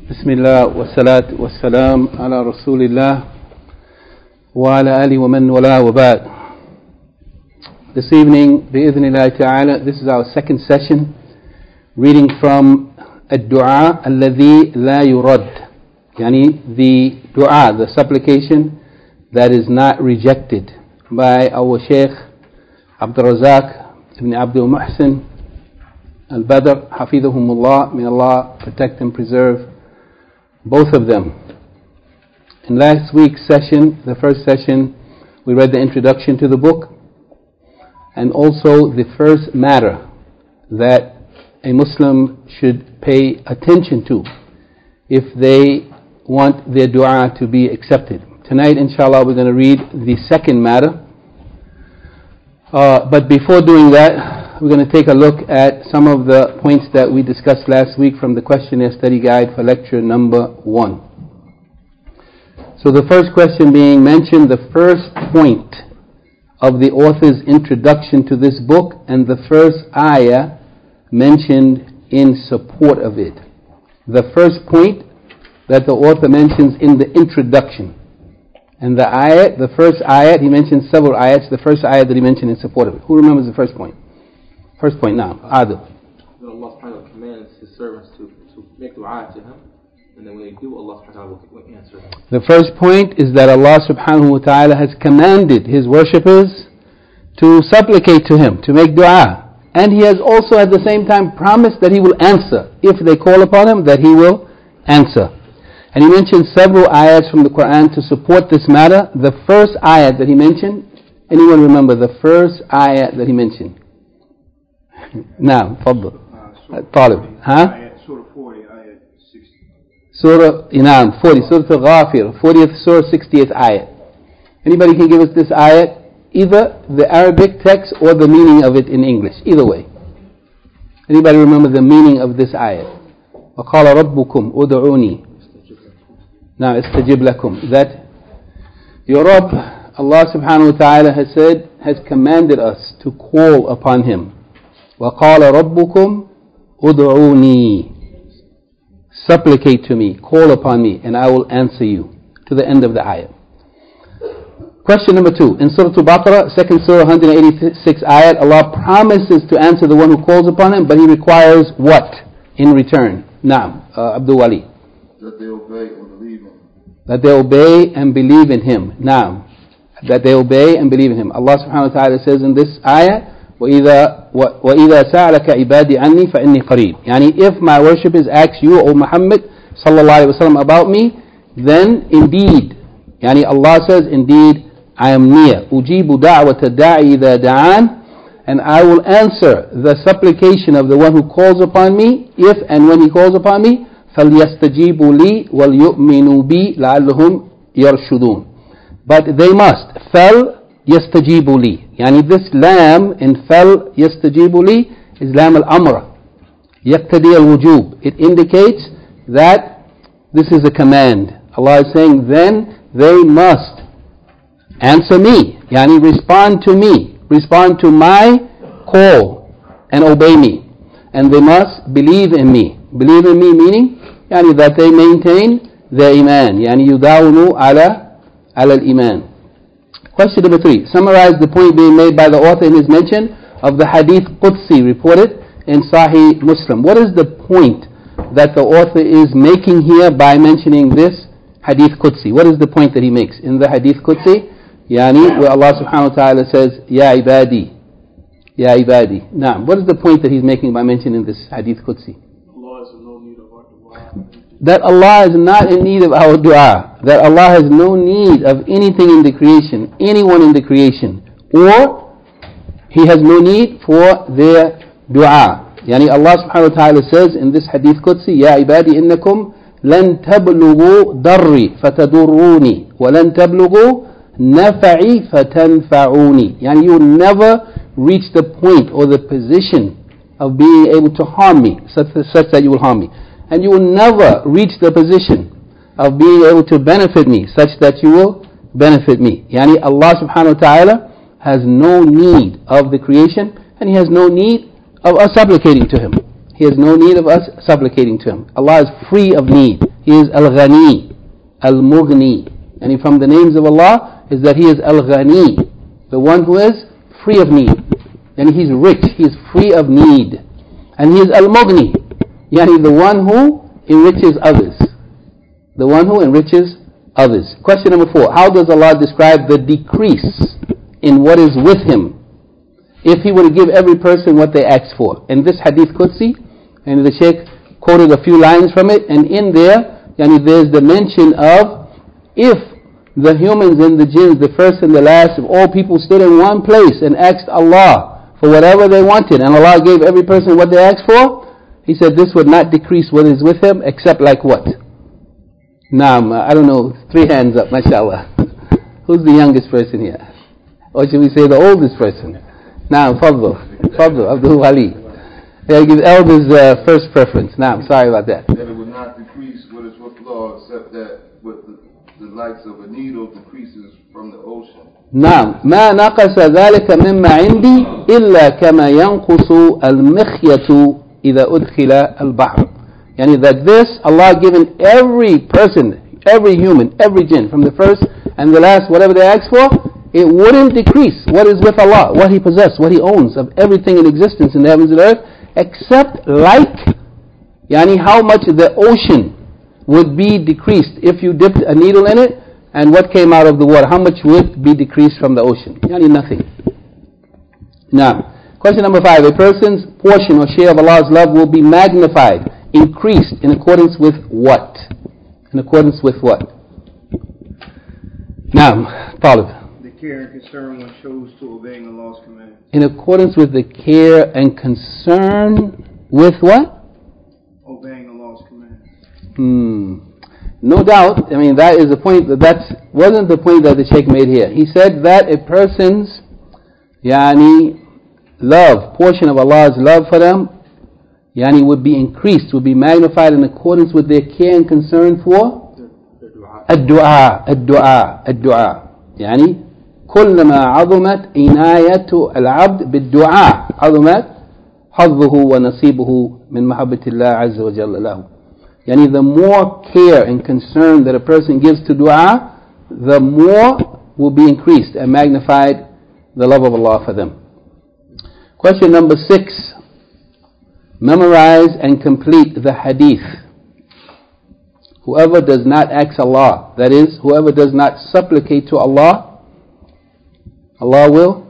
بسم الله والصلاة والسلام على رسول الله وعلى آله ومن والاه وبعد. This evening, بإذن الله تعالى, this is our second session, reading from الدعاء الذي لا يرد, يعني the dua, the supplication that is not rejected, by our Shaykh Abdul Razak ibn Abdul Muhsin al-Badr, Hafidhahumullah, may Allah protect and preserve both of them. In last week's session, the first session, we read the introduction to the book and also the first matter that a Muslim should pay attention to if they want their dua to be accepted. Tonight, inshallah, we're going to read the second matter. But before doing that, we're going to take a look at some of the points that we discussed last week from the questionnaire study guide for lecture number 1. So the first question being mentioned, the first point of the author's introduction to this book and the first ayah mentioned in support of it. The first point that the author mentions in the introduction. And the ayat, the first ayat, he mentions several ayats, the first ayat that he mentioned in support of it. Who remembers the first point? First point now, Adil. Allah subhanahu wa ta'ala commands his servants to make dua to him, and then when they do, Allah subhanahu wa ta'ala will answer them. The first point is that Allah subhanahu wa ta'ala has commanded his worshippers to supplicate to him, to make dua. And he has also at the same time promised that he will answer. If they call upon him, that he will answer. And he mentioned several ayats from the Quran to support this matter. The first ayat that he mentioned, anyone remember the first ayat that he mentioned? Now, Fadl. Talib. Surah 40, ayat 60. Surah 40, Surah Al-Ghafir, 40th Surah, 60th ayat. Anybody can give us this ayat? Either the Arabic text or the meaning of it in English. Either way. Anybody remember the meaning of this ayat? وَقَالَ رَبُّكُمْ أُدْعُونِي Now, اسْتَجِبْ لَكُمْ. That your Rabb, Allah subhanahu wa ta'ala has said, has commanded us to call upon him. وَقَالَ رَبُّكُمْ أُدْعُونِي Supplicate to me, call upon me, and I will answer you. To the end of the ayat. Question number 2. In Surah Al-Baqarah, 2nd Surah, 186 ayat, Allah promises to answer the one who calls upon him, but he requires what in return? Naam, Abdul Wali. That they obey or believe in him. That they obey and believe in him. Naam. That they obey and believe in him. Allah subhanahu wa ta'ala says in this ayah, وَإِذَا سَأَلَكَ عِبَادِي عَنِّي فَإِنِّي قَرِيبٌ. Yani if my worshippers ask you, O Muhammad sallallahu alayhi wa sallam, about me, then indeed, yani Allah says, indeed, I am near. أُجِيبُ دَعْوَةَ الدَّاعِ إِذَا دَعَانِ And I will answer the supplication of the one who calls upon me, if and when he calls upon me, فَلْيَسْتَجِيبُوا لِي وَلْيُؤْمِنُوا بِي لَعَلَّهُمْ يَرْشُدُونَ But they must. فَلْيَسْتَجِيبُوا لِي. Yani this lam in فَلْيَسْتَجِيبُوا لِي is lam al-amr. يَقْتَدِي الْوُجُوب. It indicates that this is a command. Allah is saying, then they must answer me. Yani respond to me. Respond to my call and obey me. And they must believe in me. Believe in me meaning yani that they maintain their iman. Yani yudawunu ala al-iman. Question number 3. Summarize the point being made by the author in his mention of the Hadith Qudsi reported in Sahih Muslim. What is the point that the author is making here by mentioning this Hadith Qudsi? What is the point that he makes in the Hadith Qudsi? Yani where Allah subhanahu wa ta'ala says, Ya ibadi, Ya ibadi. Now, what is the point that he's making by mentioning this Hadith Qudsi? Allah has no need of our dua. That Allah is not in need of our dua. That Allah has no need of anything in the creation, anyone in the creation. Or, He has no need for their dua. Yani Allah subhanahu wa ta'ala says in this Hadith Qudsi, Ya ibadi innakum lan tablughu darri fatadurruni wa lan tablughu nafa'i fatanfa'uni. Yani you will never reach the point or the position of being able to harm me, such that you will harm me. And you will never reach the position of being able to benefit me, such that you will benefit me. Yani Allah subhanahu wa ta'ala has no need of the creation, and He has no need of us supplicating to Him. He has no need of us supplicating to Him. Allah is free of need. He is Al-Ghani, Al-Mughni. And from the names of Allah is that He is Al-Ghani, the one who is free of need. And He's rich, He is free of need. And He is Al-Mughni, yani the one who enriches others. The one who enriches others. Question number 4. How does Allah describe the decrease in what is with Him if He were to give every person what they ask for? In this Hadith Qudsi, and the Shaykh quoted a few lines from it, and in there, there's the mention of if the humans and the jinns, the first and the last of all people, stood in one place and asked Allah for whatever they wanted, and Allah gave every person what they asked for, He said this would not decrease what is with him, except like what? Naam, I don't know, 3 hands up, mashallah. Who's the youngest person here? Or should we say the oldest person? Naam, Fadl, Abdul Wali. Yeah, give elders first preference. Naam, sorry about that. That it would not decrease what is with law, except that with the likes of a needle decreases from the ocean. نعم ما نقص ذلك مما عندي إلا كما ينقص المخيط إذا أدخل البحر. Yani that this Allah given every person, every human, every jinn, from the first and the last, whatever they ask for, it wouldn't decrease what is with Allah, what He possesses, what He owns of everything in existence in the heavens and earth, except like yani how much the ocean would be decreased if you dipped a needle in it, and what came out of the water, how much would be decreased from the ocean? Yani nothing. Now, question number 5. A person's portion or share of Allah's love will be magnified, increased in accordance with what? In accordance with what? Now, Talib. The care and concern one shows to obeying Allah's commands. In accordance with the care and concern with what? Obeying Allah's commands. No doubt, that is the point, that wasn't the point that the Shaykh made here. He said that a person's love, portion of Allah's love for them, would be increased, would be magnified in accordance with their care and concern for الدعاء. كلما عظمت عناية العبد بالدعاء عظمت حظه ونصيبه من محبة الله عز وجل له. The more care and concern that a person gives to dua, the more will be increased and magnified the love of Allah for them. Question number 6. Memorize and complete the hadith. Whoever does not ask Allah, that is, whoever does not supplicate to Allah, Allah will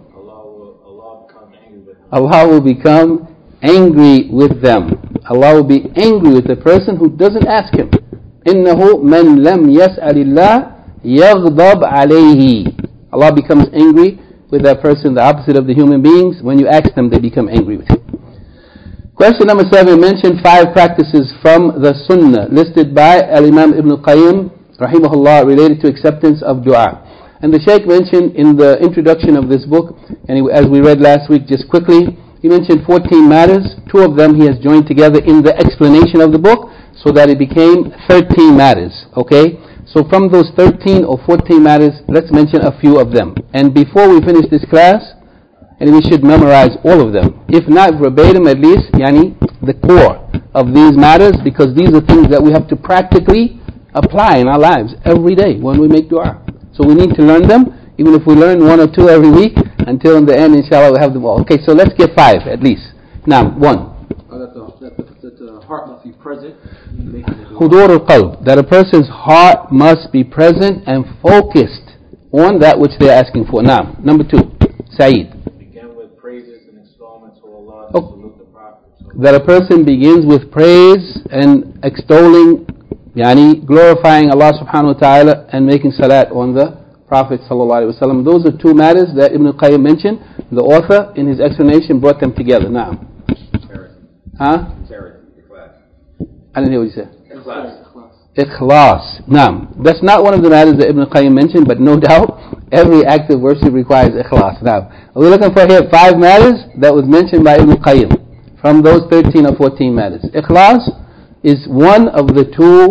become angry with them. Allah will be angry with the person who doesn't ask Him. إِنَّهُ مَنْ لَمْ يَسْأَلِ اللَّهِ يَغْضَبْ عَلَيْهِ. Allah becomes angry with that person, the opposite of the human beings. When you ask them, they become angry with you. Question number 7. Mention 5 practices from the Sunnah listed by Al-Imam Ibn Qayyim rahimahullah related to acceptance of dua. And the Shaykh mentioned in the introduction of this book, and as we read last week just quickly, he mentioned 14 matters. 2 of them he has joined together in the explanation of the book, so that it became 13 matters. Okay? So from those 13 or 14 matters, let's mention a few of them. And before we finish this class, and we should memorize all of them. If not verbatim, at least, the core of these matters, because these are things that we have to practically apply in our lives every day when we make dua. So we need to learn them, even if we learn 1 or 2 every week, until in the end, inshallah, we'll have them all. Okay, so let's get 5 at least. Now, 1. That the heart must be present. Hudur al-qalb. That a person's heart must be present and focused on that which they're asking for. Now, number 2. Saeed. Begin with praises and extolment to Allah to salute the Prophet. That a person begins with praise and extolling, glorifying Allah subhanahu wa ta'ala and making salat on the Prophet sallallahu alaihi wasallam. Those are 2 matters that Ibn Qayyim mentioned. The author, in his explanation, brought them together. Now, I didn't hear what you said. Ikhlas. Now, that's not one of the matters that Ibn Qayyim mentioned, but no doubt every act of worship requires ikhlas. Now, we're looking for here 5 matters that was mentioned by Ibn Qayyim from those 13 or 14 matters. Ikhlas is one of the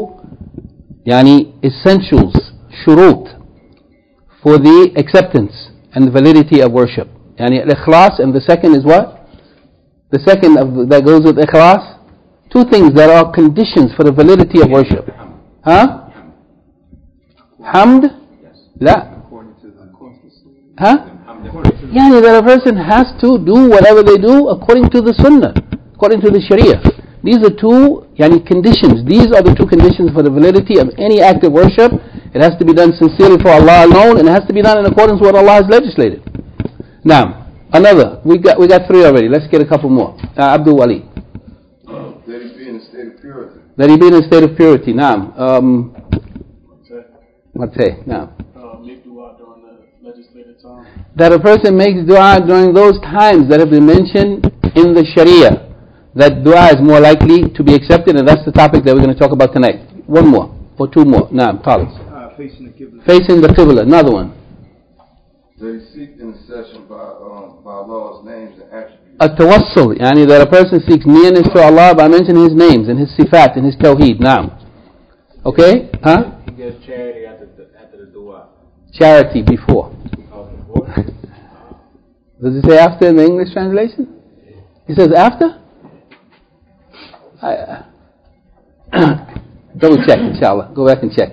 2 essentials, shurut, for the acceptance and the validity of worship. Ikhlas, and the second is what? The second that goes with ikhlas, 2 things that are conditions for the validity of worship. Huh? Hamd? La. Huh? Yani that a person has to do whatever they do according to the sunnah, according to the sharia. These are two conditions. These are the two conditions for the validity of any act of worship. It has to be done sincerely for Allah alone, and it has to be done in accordance with what Allah has legislated. Now, another. We got three already. Let's get a couple more. Abdul Wali. That he be in a state of purity. That he be in a state of purity. Naam. What's it? Naam. Make dua during the legislative time. That a person makes dua during those times that have been mentioned in the Sharia. That dua is more likely to be accepted, and that's the topic that we're going to talk about tonight. One more, or two more. Naam, Khalid. Facing the Qibla. Facing the Qibla. Another one. That he seek intercession by Allah's names and attributes. At-tawassul, that a person seeks nearness to Allah by mentioning His names and His sifat and His tawheed. Naam. Okay? Huh? He gives charity after the dua. Charity before. Before? Does it say after in the English translation? It says after? Double check, inshallah. Go back and check.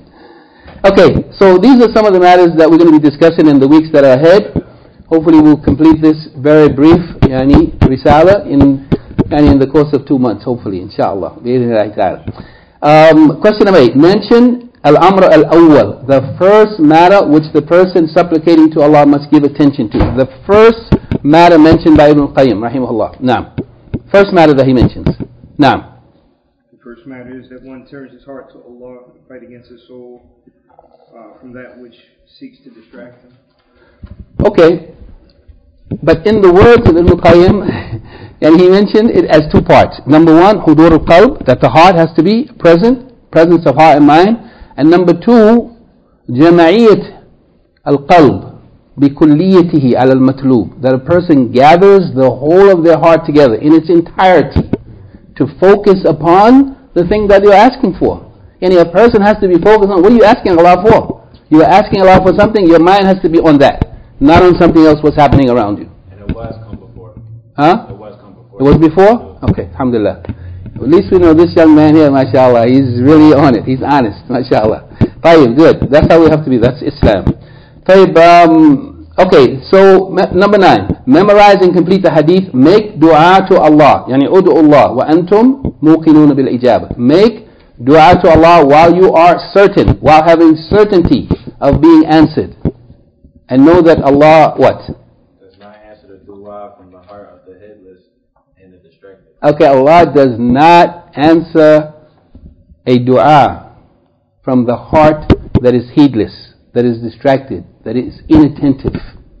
Okay, so these are some of the matters that we're going to be discussing in the weeks that are ahead. Hopefully we'll complete this very brief risala in the course of 2 months, hopefully, inshallah. Question number 8. Mention al-amr al-awwal, the first matter which the person supplicating to Allah must give attention to. The first matter mentioned by Ibn al-Qayyim, rahimahullah. Naam. First matter that he mentions. Naam. The first matter is that one turns his heart to Allah and fight against his soul from that which seeks to distract him. Okay. But in the words of Ibn al-Qayyim, and he mentioned it as two parts. Number one, hudur al-qalb, that the heart has to be presence of heart and mind. And number two, jama'iyat al-qalb, bikulliyatihi ala al-matlub, that a person gathers the whole of their heart together in its entirety to focus upon the thing that you're asking for. And a person has to be focused on, what are you asking Allah for? You are asking Allah for something, your mind has to be on that, not on something else what's happening around you. And it was come before. Huh? It was come before. It was before? Okay, alhamdulillah. At least we know this young man here, mashallah, he's really on it. He's honest, mashallah. Tayyib, good. That's how we have to be. That's Islam. Tayyib, okay, so number 9. Memorize and complete the hadith. Make dua to Allah. Yani ud'u Allah wa antum muqinuna bil ijaba. Make dua to Allah while you are certain, while having certainty of being answered. And know that Allah, what? Does not answer the dua from the heart of the headless and the distracted. Okay, Allah does not answer a dua from the heart that is heedless, that is distracted, that is inattentive.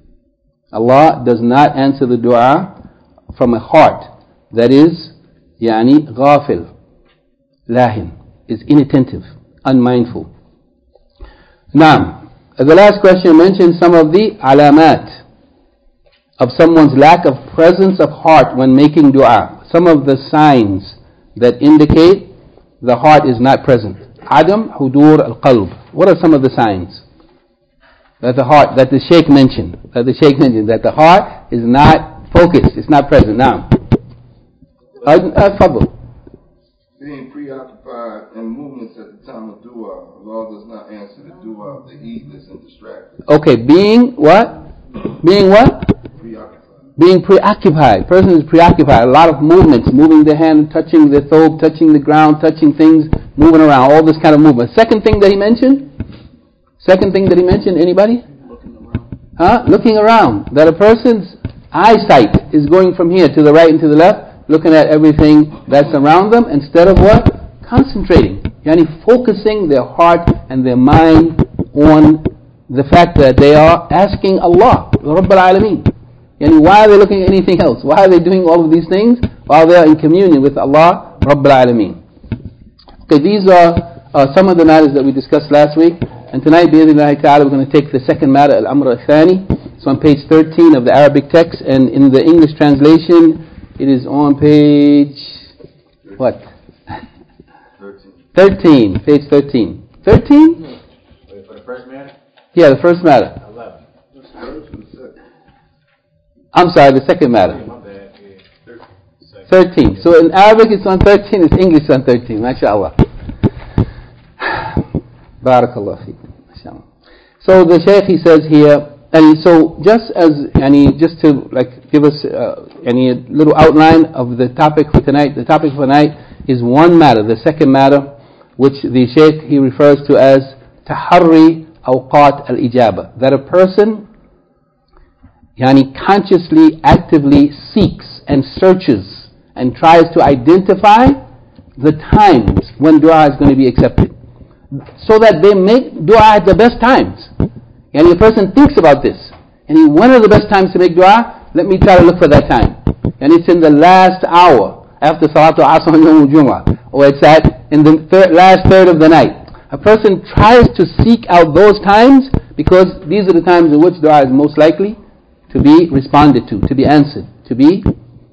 Allah does not answer the dua from a heart that is ghafil, lahin, is inattentive, unmindful. Now, the last question mentions some of the alamat of someone's lack of presence of heart when making dua. Some of the signs that indicate the heart is not present. Adam hudur al-qalb. What are some of the signs that the heart, that the Shaykh mentioned, that the heart is not focused, it's not present? Now, fadl. Being preoccupied in movements at the time of dua. Allah does not answer the dua of the heedless and distracted. Okay, being what? Being what? Preoccupied. Being preoccupied. Person is preoccupied. A lot of movements, moving their hand, touching the thobe, touching the ground, touching things, moving around, all this kind of movement. Second thing that he mentioned? Anybody? Looking around. Huh? Looking around. That a person's eyesight is going from here to the right and to the left, looking at everything that's around them, instead of what? Concentrating. Focusing their heart and their mind on the fact that they are asking Allah, Rabbul Alameen. Why are they looking at anything else? Why are they doing all of these things while they are in communion with Allah, Rabbul Alameen? Okay, these are some of the matters that we discussed last week. And tonight, bi'idhnillahi ta'ala, we're going to take the second matter, al-amr al-thani. It's on page 13 of the Arabic text, and in the English translation, it is on page, what? 13, page 13. 13? Wait, for the first matter? Yeah, the first matter. 11. I'm sorry, the second matter. My bad. Yeah. 13. So in Arabic it's on 13, in English it's on 13. MashaAllah. Barakallah feek. So the Shaykh, he says here, and so just to like give us any little outline of the topic for tonight. The topic for tonight is one matter, the second matter, which the Shaykh, he refers to as tahari awqat al-ijaba, that a person consciously, actively seeks and searches and tries to identify the times when dua is going to be accepted, so that they make dua at the best times. And a person thinks about this, and when are the best times to make dua? Let me try to look for that time. And it's in the last hour after Salatul Asr on Yawm al-Jumu'ah, or it's in the last third of the night. A person tries to seek out those times because these are the times in which dua is most likely to be responded to be answered, to be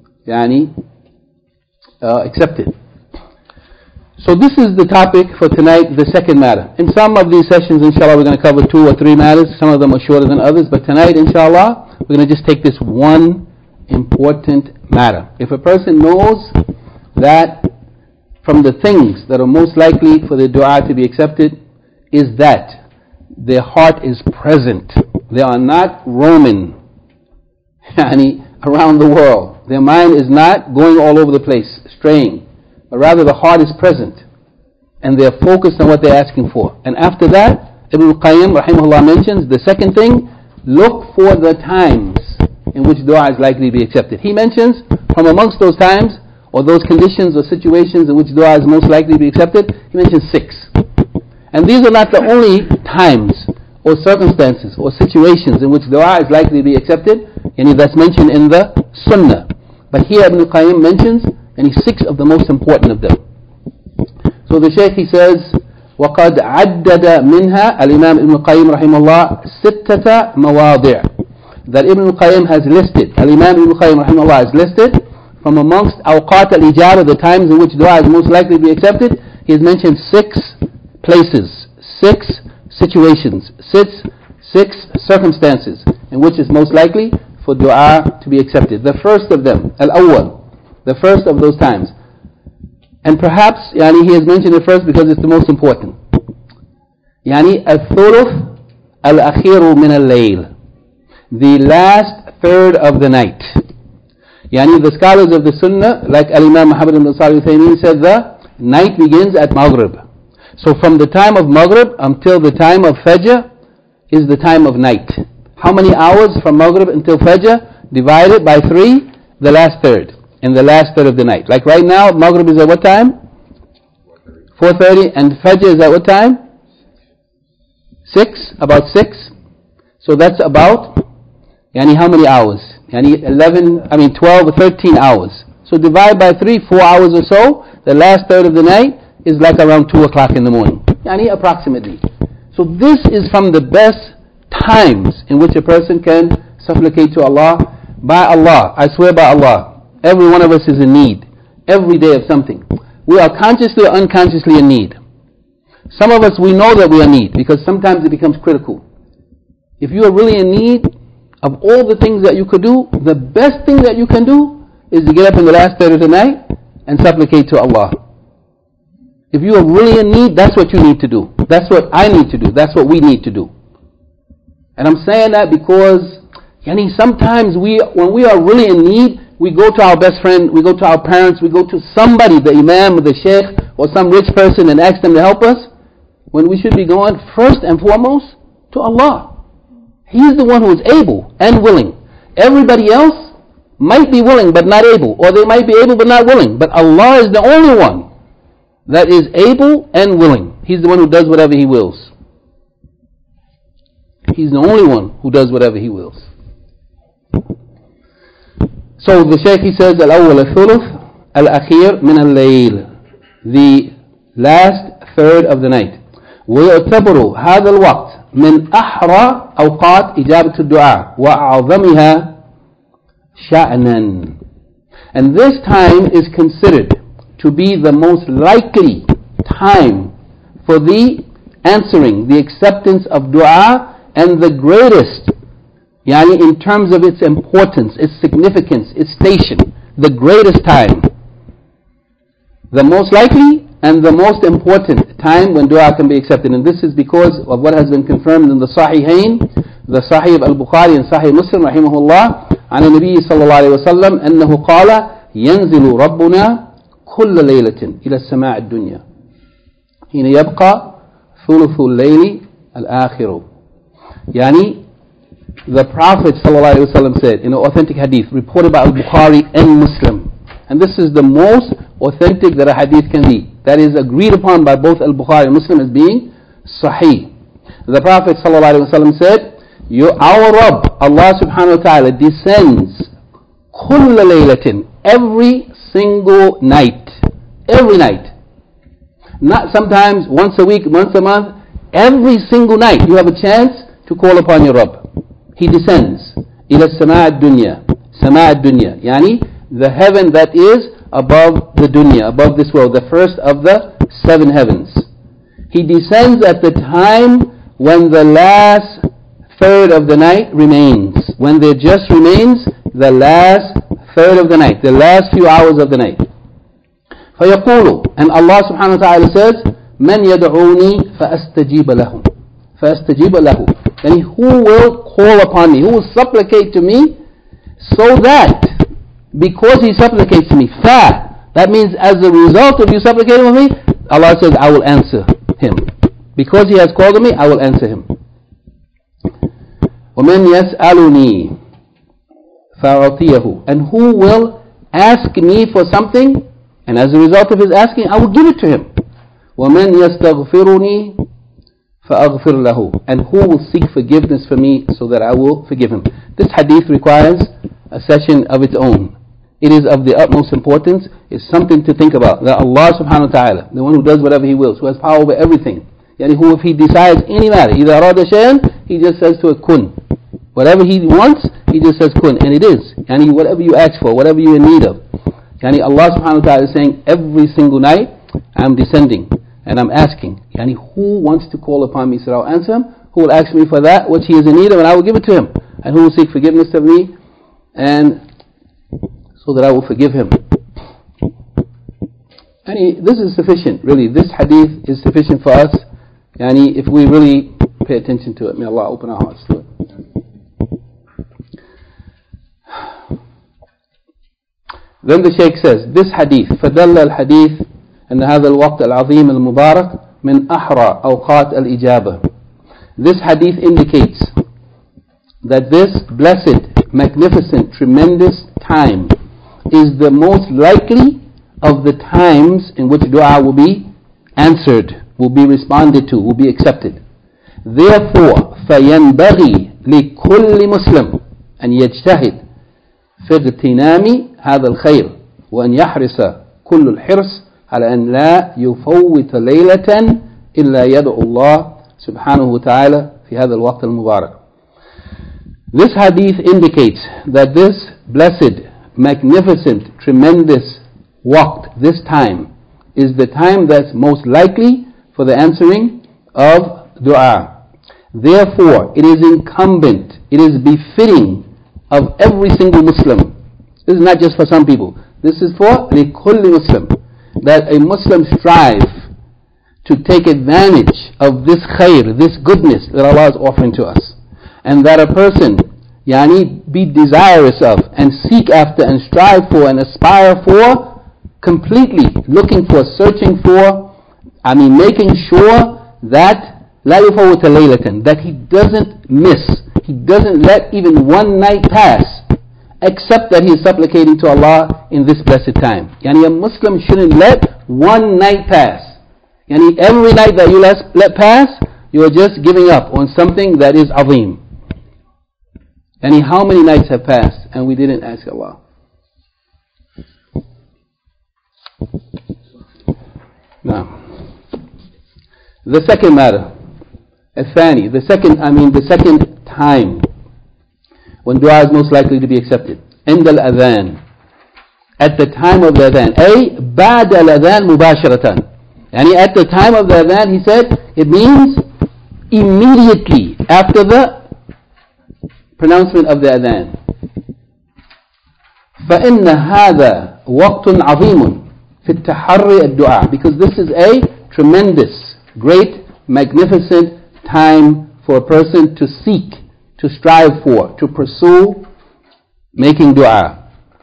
accepted. So this is the topic for tonight, the second matter. In some of these sessions, inshallah, we're going to cover 2 or 3 matters. Some of them are shorter than others. But tonight, inshallah, we're going to just take this one important matter. If a person knows that from the things that are most likely for the dua to be accepted is that their heart is present. They are not roaming around the world. Their mind is not going all over the place, straying. But rather the heart is present and they are focused on what they're asking for. And after that, Ibn al-Qayyim rahimahullah mentions the second thing, look for the times in which dua is likely to be accepted. He mentions from amongst those times or those conditions or situations in which dua is most likely to be accepted, he mentions 6. And these are not the only times or circumstances or situations in which dua is likely to be accepted, and that's mentioned in the Sunnah. But here Ibn al-Qayyim mentions 6 of the most important of them. So the Shaykh, he says, وَقَدْ عَدَّدَ مِنْهَا الإمام Ibn al-Qayyim rahimahullah 6 مواضع, that Ibn al-Qayyim has listed, Al-Imam Ibn al-Qayyim rahimahullah has listed from amongst awqat al-ijaba, the times in which dua is most likely to be accepted. He has mentioned 6 places, 6 situations, 6 circumstances in which it's most likely for dua to be accepted. The first of them, al-awwal, the first of those times. And perhaps he has mentioned it first because it's the most important. الثلث الأخير من الليل, the last third of the night. The scholars of the Sunnah, like Al-Imam Muhammad ibn Salih al-Uthaymeen, said the night begins at Maghrib. So from the time of Maghrib until the time of Fajr is the time of night. How many hours from Maghrib until Fajr? Divided by 3, the last third. In the last third of the night. Like right now, Maghrib is at what time? 4:30. And Fajr is at what time? 6, about 6. So that's about, how many hours? 12 or 13 hours. So divide by 3, 4 hours or so. The last third of the night is like around 2 o'clock in the morning. Approximately. So this is from the best times in which a person can supplicate to Allah. By Allah, I swear by Allah, every one of us is in need, every day of something. We are consciously or unconsciously in need. Some of us, we know that we are in need, because sometimes it becomes critical. If you are really in need of all the things that you could do, the best thing that you can do is to get up in the last third of the night and supplicate to Allah. If you are really in need, that's what you need to do. That's what I need to do. That's what we need to do. And I'm saying that because sometimes when we are really in need, we go to our best friend, we go to our parents, we go to somebody, the imam or the sheikh or some rich person, and ask them to help us, when we should be going first and foremost to Allah. He's the one who is able and willing. Everybody else might be willing but not able, or they might be able but not willing. But Allah is the only one that is able and willing. He's the one who does whatever He wills. He's the only one who does whatever He wills. So the Shaykh, he says, Al-awwal al-thuluth al-akhir min al-layl, the last third of the night. ويعتبر هذا الوقت من أحرى أوقات إجابة الدعاء وأعظمها شأنا. And this time is considered to be the most likely time for the answering, the acceptance of dua, and the greatest, in terms of its importance, its significance, its station, the greatest time. The most likely and the most important time when dua can be accepted. And this is because of what has been confirmed in the Sahihain, the Sahih of Al-Bukhari and Sahih Muslim rahimahullah, عن النبي صلى الله عليه وسلم أنه قال ينزل ربنا كل ليلة إلى السماء الدنيا حين يبقى ثلث الليل الآخر. Yani, the Prophet ﷺ said in an authentic hadith reported by Al-Bukhari and Muslim, and this is the most authentic that a hadith can be, that is agreed upon by both Al-Bukhari and Muslim as being Sahih. The Prophet ﷺ said, our Rabb, Allah subhanahu wa ta'ala, descends كل ليلة, every single night. Every night. Not sometimes once a week, once a month. Every single night you have a chance to call upon your Rabb. He descends إلى السماء الدنيا. سماء الدنيا, yani the heaven that is above the dunya, above this world, the first of the 7 heavens. He descends at the time when the last third of the night remains. When there just remains the last third of the night, the last few hours of the night. فيقول, and Allah subhanahu wa ta'ala says, من يدعوني فأستجيب له. فأستجيب له. And who will call upon me, who will supplicate to me, so that, because he supplicates to me, that means as a result of you supplicating with me, Allah says, I will answer him. Because he has called on me, I will answer him. وَمَنْ يَسْأَلُنِي فَأُعْطِيَهُ. And who will ask me for something, and as a result of his asking, I will give it to him. وَمَنْ يَسْتَغْفِرُنِي فَأَغْفِرْ لَهُ. And who will seek forgiveness for me, so that I will forgive him. This hadith requires a session of its own. It is of the utmost importance. It's something to think about. That Allah subhanahu wa ta'ala, the one who does whatever he wills, who has power over everything, yani who, if he decides any matter, إِذَا أَرَادَ شَيْئًا, he just says to it, kun. Whatever he wants, he just says kun, and it is. Yani whatever you ask for, whatever you're in need of. Yani Allah subhanahu wa ta'ala is saying, every single night, I'm descending, and I'm asking. Yani who wants to call upon me, so I'll answer him. Who will ask me for that which he is in need of, and I will give it to him. And who will seek forgiveness of me, and so that I will forgive him. Yani this is sufficient, really. This hadith is sufficient for us, yani if we really pay attention to it. May Allah open our hearts to it. Then the Shaykh says, this hadith, فَدَلَّ الْحَدِيث أن هذا الوقت العظيم المبارك من أحرى أوقات الإجابة. This hadith indicates that this blessed, magnificent, tremendous time is the most likely of the times in which dua will be answered, will be responded to, will be accepted. Therefore, فَيَنْبَغِي لِكُلِّ مُسْلِمٍ أن يجتهد في اغتنام هذا الخير وأن يحرص كل الحرص على أن لا يفوت ليلة إلا يدعو الله سبحانه وتعالى في هذا الوقت المبارك. This hadith indicates that this blessed, magnificent, tremendous waqt, this time, is the time that's most likely for the answering of dua. Therefore, it is incumbent, it is befitting of every single Muslim. This is not just for some people. This is for لِكُلِّ Muslim. That a Muslim strive to take advantage of this khair, this goodness that Allah is offering to us. And that a person, be desirous of and seek after and strive for and aspire for, completely looking for, searching for, making sure that لَا يُفَوِّتَ لَيْلَةً, that he doesn't miss, he doesn't let even one night pass, except that he is supplicating to Allah in this blessed time. A Muslim shouldn't let one night pass. Every night that you let pass, you are just giving up on something that is azim. How many nights have passed and we didn't ask Allah? Now, the second matter, الثاني, the second time when dua is most likely to be accepted. عند الأذان, at the time of the adhan. بعد الأذان مباشرة. At the time of the adhan, he said, it means immediately after the pronouncement of the adhan. فإن هذا وقت عظيم. في التحري الدعاء, because this is a tremendous, great, magnificent time for a person to seek, to strive for, to pursue making dua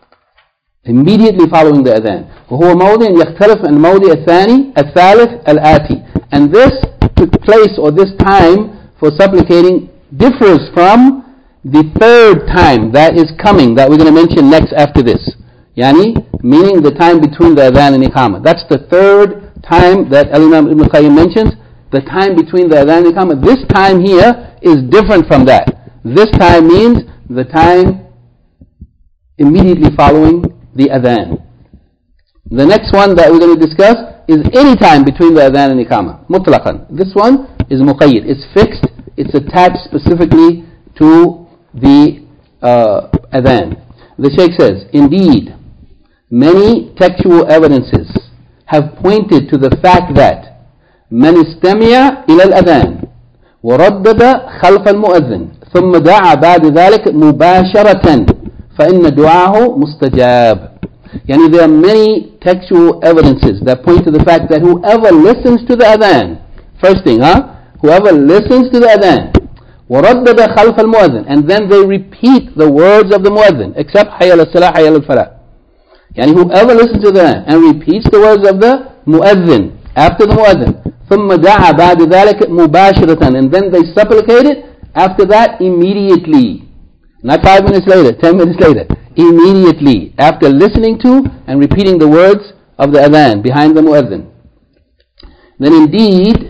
immediately following the adhan. وهو موضع يختلف عن الموضع الثالث الآتي, and this place or this time for supplicating differs from the third time that is coming, that we're going to mention next after this. Yani, meaning the time between the adhan and iqamah. That's the third time that Imam Ibn Qayyim mentions, the time between the adhan and iqamah. This time here is different from that. This time means the time immediately following the adhan. The next one that we're going to discuss is any time between the adhan and iqamah, mutlaqan. This one is muqayyid. It's fixed. It's attached specifically to the adhan. The Shaykh says, indeed, many textual evidences have pointed to the fact that من استمع إلى الأذان وردد خلف المؤذن ثم دعا بعد ذلك مباشرة فإن دعاه مستجاب. Yani there are many textual evidences that point to the fact that whoever listens to the adhan, first thing, whoever listens to the adhan, وردد خلف المؤذن, and then they repeat the words of the muadhin, except حي على الصلاة حي على الفلاح. Yani whoever listens to the adhan and repeats the words of the muadhin after the muadhin, ثم دعا بعد ذلك مباشرة, and then they supplicate it after that immediately, not 5 minutes later, 10 minutes later, immediately after listening to and repeating the words of the adhan behind the muadhin, then indeed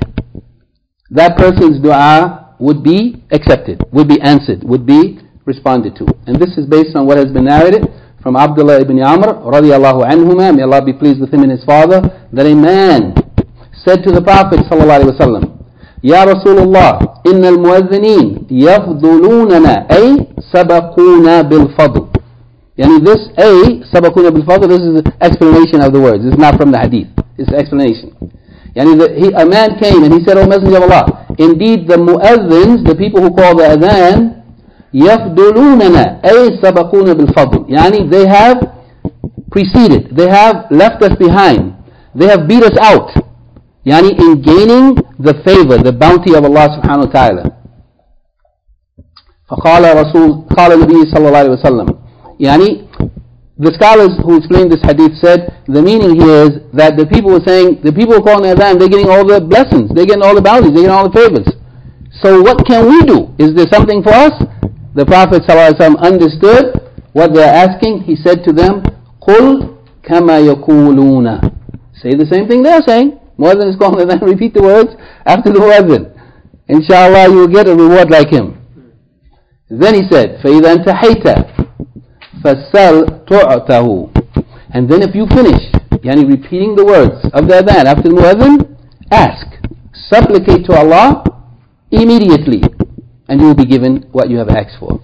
that person's dua would be accepted, would be answered, would be responded to. And this is based on what has been narrated from Abdullah ibn Amr radiyallahu anhuma, may Allah be pleased with him and his father, that a man said to the Prophet sallallahu alaihi wasallam, Ya Rasulullah, inna al-muadhineen yafdulunana, ay sabaquna bil fadl. Yani this, sabaquna bil fadl, this is an explanation of the words. This is not from the hadith. It's an explanation. Yani a man came and he said, O Messenger of Allah, indeed the muadhins, the people who call the adhan, yafdulunana, ay sabaquna bil fadl. Yani they have preceded, they have left us behind, they have beat us out. Yani in gaining the favor, the bounty of Allah subhanahu wa ta'ala. قال النبي صلى الله عليه وسلم. Yani the scholars who explained this hadith said the meaning here is that the people were saying, the people who call an adhan, they're getting all the blessings, they're getting all the bounties, they're getting all the favors. So what can we do? Is there something for us? The Prophet ﷺ understood what they're asking. He said to them, قُلْ كَمَا يَقُولُونَ. Say the same thing they're saying. Muadhin is calling adhan, repeat the words after the muadhin. Inshallah you will get a reward like him. Then he said, فَإِذَا انْتَحَيْتَ فَسَلْ تُعْتَهُ. And then if you finish, yani repeating the words of the adhan after the muadhin, ask, supplicate to Allah immediately, and you will be given what you have asked for.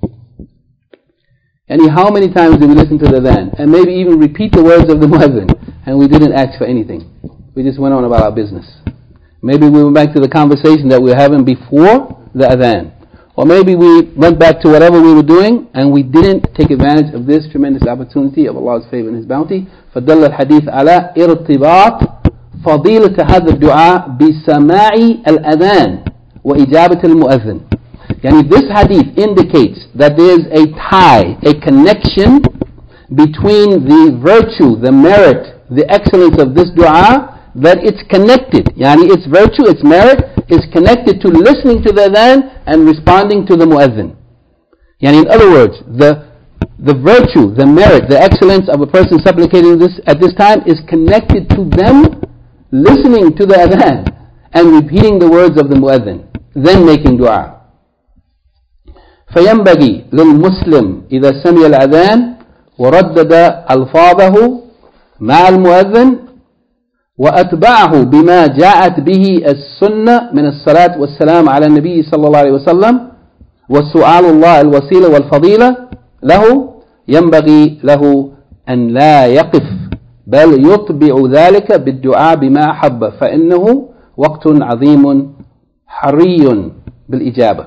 Yani how many times did we listen to the adhan, and maybe even repeat the words of the muadhin, and we didn't ask for anything? We just went on about our business. Maybe we went back to the conversation that we were having before the adhan. Or maybe we went back to whatever we were doing and we didn't take advantage of this tremendous opportunity of Allah's favor and His bounty. فَدَلَّ الْحَدِيث عَلَى إِرْتِبَاطِ فَضِيلَةَ هَذَا الدُّعَاء بِسَمَاعِ الْأَذَانِ وَإِجَابَةِ الْمُؤَذِّنِ. Yani this hadith indicates that there is a tie, a connection between the virtue, the merit, the excellence of this dua, that it's connected. Yani its virtue, its merit is connected to listening to the adhan and responding to the muadhin. Yani in other words, the virtue, the merit, the excellence of a person supplicating this at this time is connected to them listening to the adhan and repeating the words of the muadhin, then making dua. فَيَنْبَغِي لِلْمُسْلِمِ إِذَا سَمِيَ الْأَذَانِ وَرَدَّدَ أَلْفَاظَهُ مع المؤذن وأتبعه بما جاءت به السنة من الصلاة والسلام على النبي صلى الله عليه وسلم والسؤال الله الوسيلة والفضيلة له، ينبغي له أن لا يقف بل يطبع ذلك بالدعاء بما أحب فإنه وقت عظيم حري بالإجابة.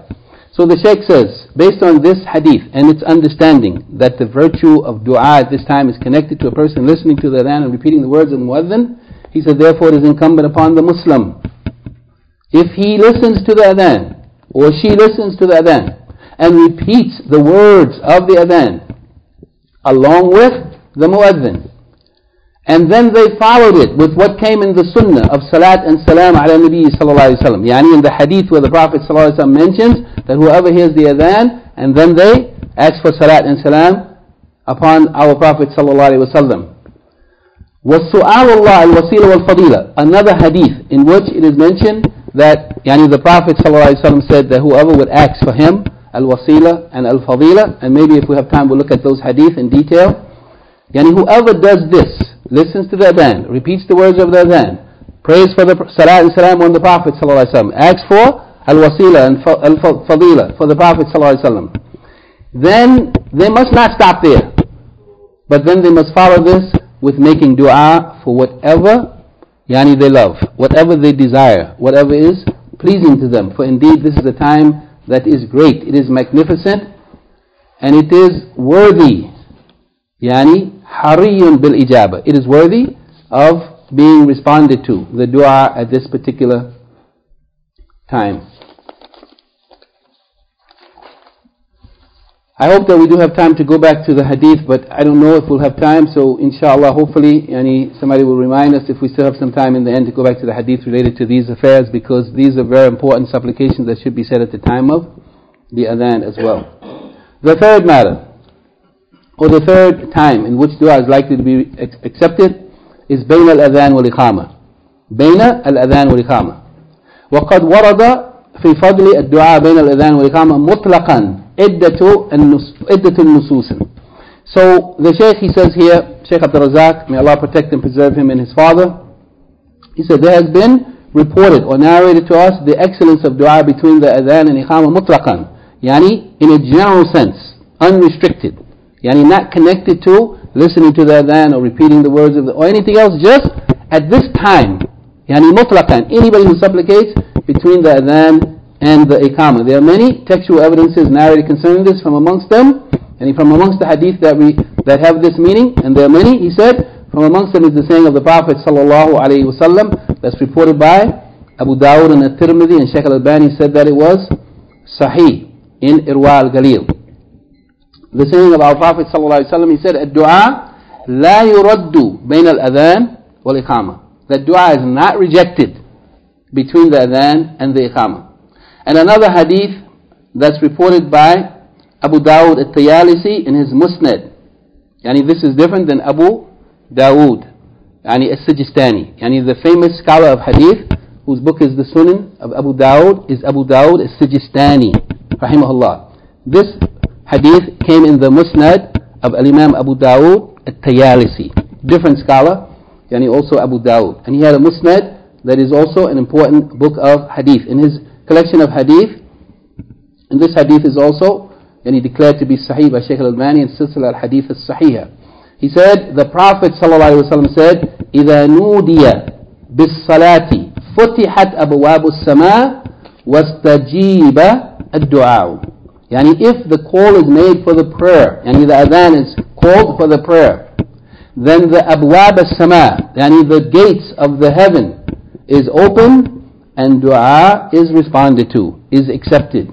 So the Shaykh says, based on this hadith and its understanding that the virtue of dua at this time is connected to a person listening to the adhan and repeating the words of the muadhin, he said, therefore it is incumbent upon the Muslim, if he listens to the adhan, or she listens to the adhan, and repeats the words of the adhan, along with the muadhin, and then they followed it with what came in the sunnah of salat and salam ala nabi sallallahu alayhi wa sallam. Yani in the hadith where the Prophet sallallahu alayhi wa sallam mentions that whoever hears the adhan and then they ask for salat and salam upon our Prophet sallallahu alayhi wa sallam. وَالسُّؤَالُ اللَّهِ الْوَسِيلَ وَالْفَضِيلَ. Another hadith in which it is mentioned that the Prophet ﷺ said that whoever would ask for him, al-wasila and al-fadila, and maybe if we have time we'll look at those hadith in detail. Whoever does this, listens to the adhan, repeats the words of the adhan, prays for the salat and salam on the Prophet ﷺ, asks for al-wasila and al-fadila for the Prophet ﷺ, then they must not stop there, but then they must follow this with making dua for whatever they love, whatever they desire, whatever is pleasing to them. For indeed this is a time that is great, it is magnificent, and it is worthy, hariyun bil ijaba. It is worthy of being responded to, the dua at this particular time. I hope that we do have time to go back to the hadith, but I don't know if we'll have time, so inshallah, hopefully, somebody will remind us if we still have some time in the end to go back to the hadith related to these affairs, because these are very important supplications that should be said at the time of the adhan as well. The third matter, or the third time in which dua is likely to be accepted, is بين الأذان والإقامة. بين الأذان والإقامة. وقد ورد في فضل الدعاء بين الأذان والإقامة مطلقا عدة النصوص. So the Shaykh, he says here, Shaykh Abdul Razak, may Allah protect and preserve him and his father, he said there has been reported or narrated to us the excellence of dua between the adhan and iqamah mutlaqan, in a general sense, unrestricted, not connected to listening to the adhan or repeating the words of or anything else, just at this time, mutlaqan, anybody who supplicates between the adhan and the iqamah. There are many textual evidences narrated concerning this from amongst them, and from amongst the hadith that have this meaning, and there are many, he said, from amongst them is the saying of the Prophet sallallahu alaihi wasallam that's reported by Abu Dawud and At-Tirmidhi, and Shaykh Al-Albani said that it was Sahih in Irwa Al-Galil. The saying of our Prophet sallallahu alaihi wasallam, he said, "Ad-du'a la yuraddu bain al-adhan wal-iqamah." That dua is not rejected between the adhan and the iqamah. And another hadith that's reported by Abu Dawud At-Tayalisi in his Musnad. This is different than Abu Dawud, As-Sijistani. The famous scholar of hadith, whose book is the Sunan of Abu Dawud, is Abu Dawud As-Sijistani, rahimahullah. This hadith came in the Musnad of Al-Imam Abu Dawud At-Tayalisi. Different scholar, also Abu Dawud. And he had a Musnad that is also an important book of hadith. In his collection of hadith, and this hadith is also declared to be Sahih by Shaykh Al-Albani in Silsila Al-Hadith Al-Sahihah. He said, the Prophet ﷺ said, إِذَا نُودِيَ بِالصَّلَاةِ فُتِحَتْ أَبْوَابُ السَّمَاءِ وَاسْتَجِيبَ الدُّعَاءُ. If the call is made for the prayer, the adhan is called for the prayer, then the abwab as-sama, the gates of the heaven is open, and dua is responded to, is accepted.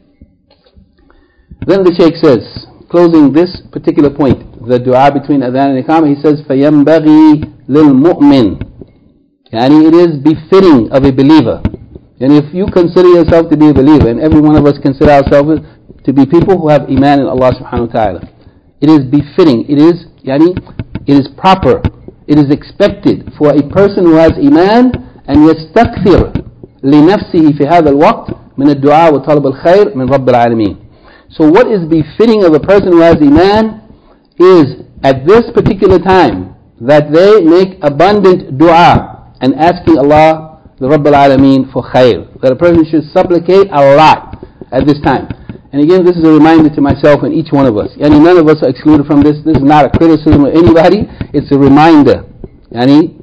Then the Shaykh says, closing this particular point, the dua between adhan and iqamah, he says, فَيَنْبَغِي لِلْمُؤْمِنِ. It is befitting of a believer. And if you consider yourself to be a believer, and every one of us consider ourselves to be people who have iman in Allah subhanahu wa ta'ala, it is befitting, it is proper, it is expected for a person who has iman and يستكثر لنفسه في هذا الوقت من الدعاء وطلب الخير من رب العالمين. So what is befitting of a person who has iman is at this particular time that they make abundant dua and asking Allah, the Rabb al-Alameen, for khair. That a person should supplicate a lot at this time. And again, this is a reminder to myself and each one of us. None of us are excluded from this. This is not a criticism of anybody. It's a reminder. And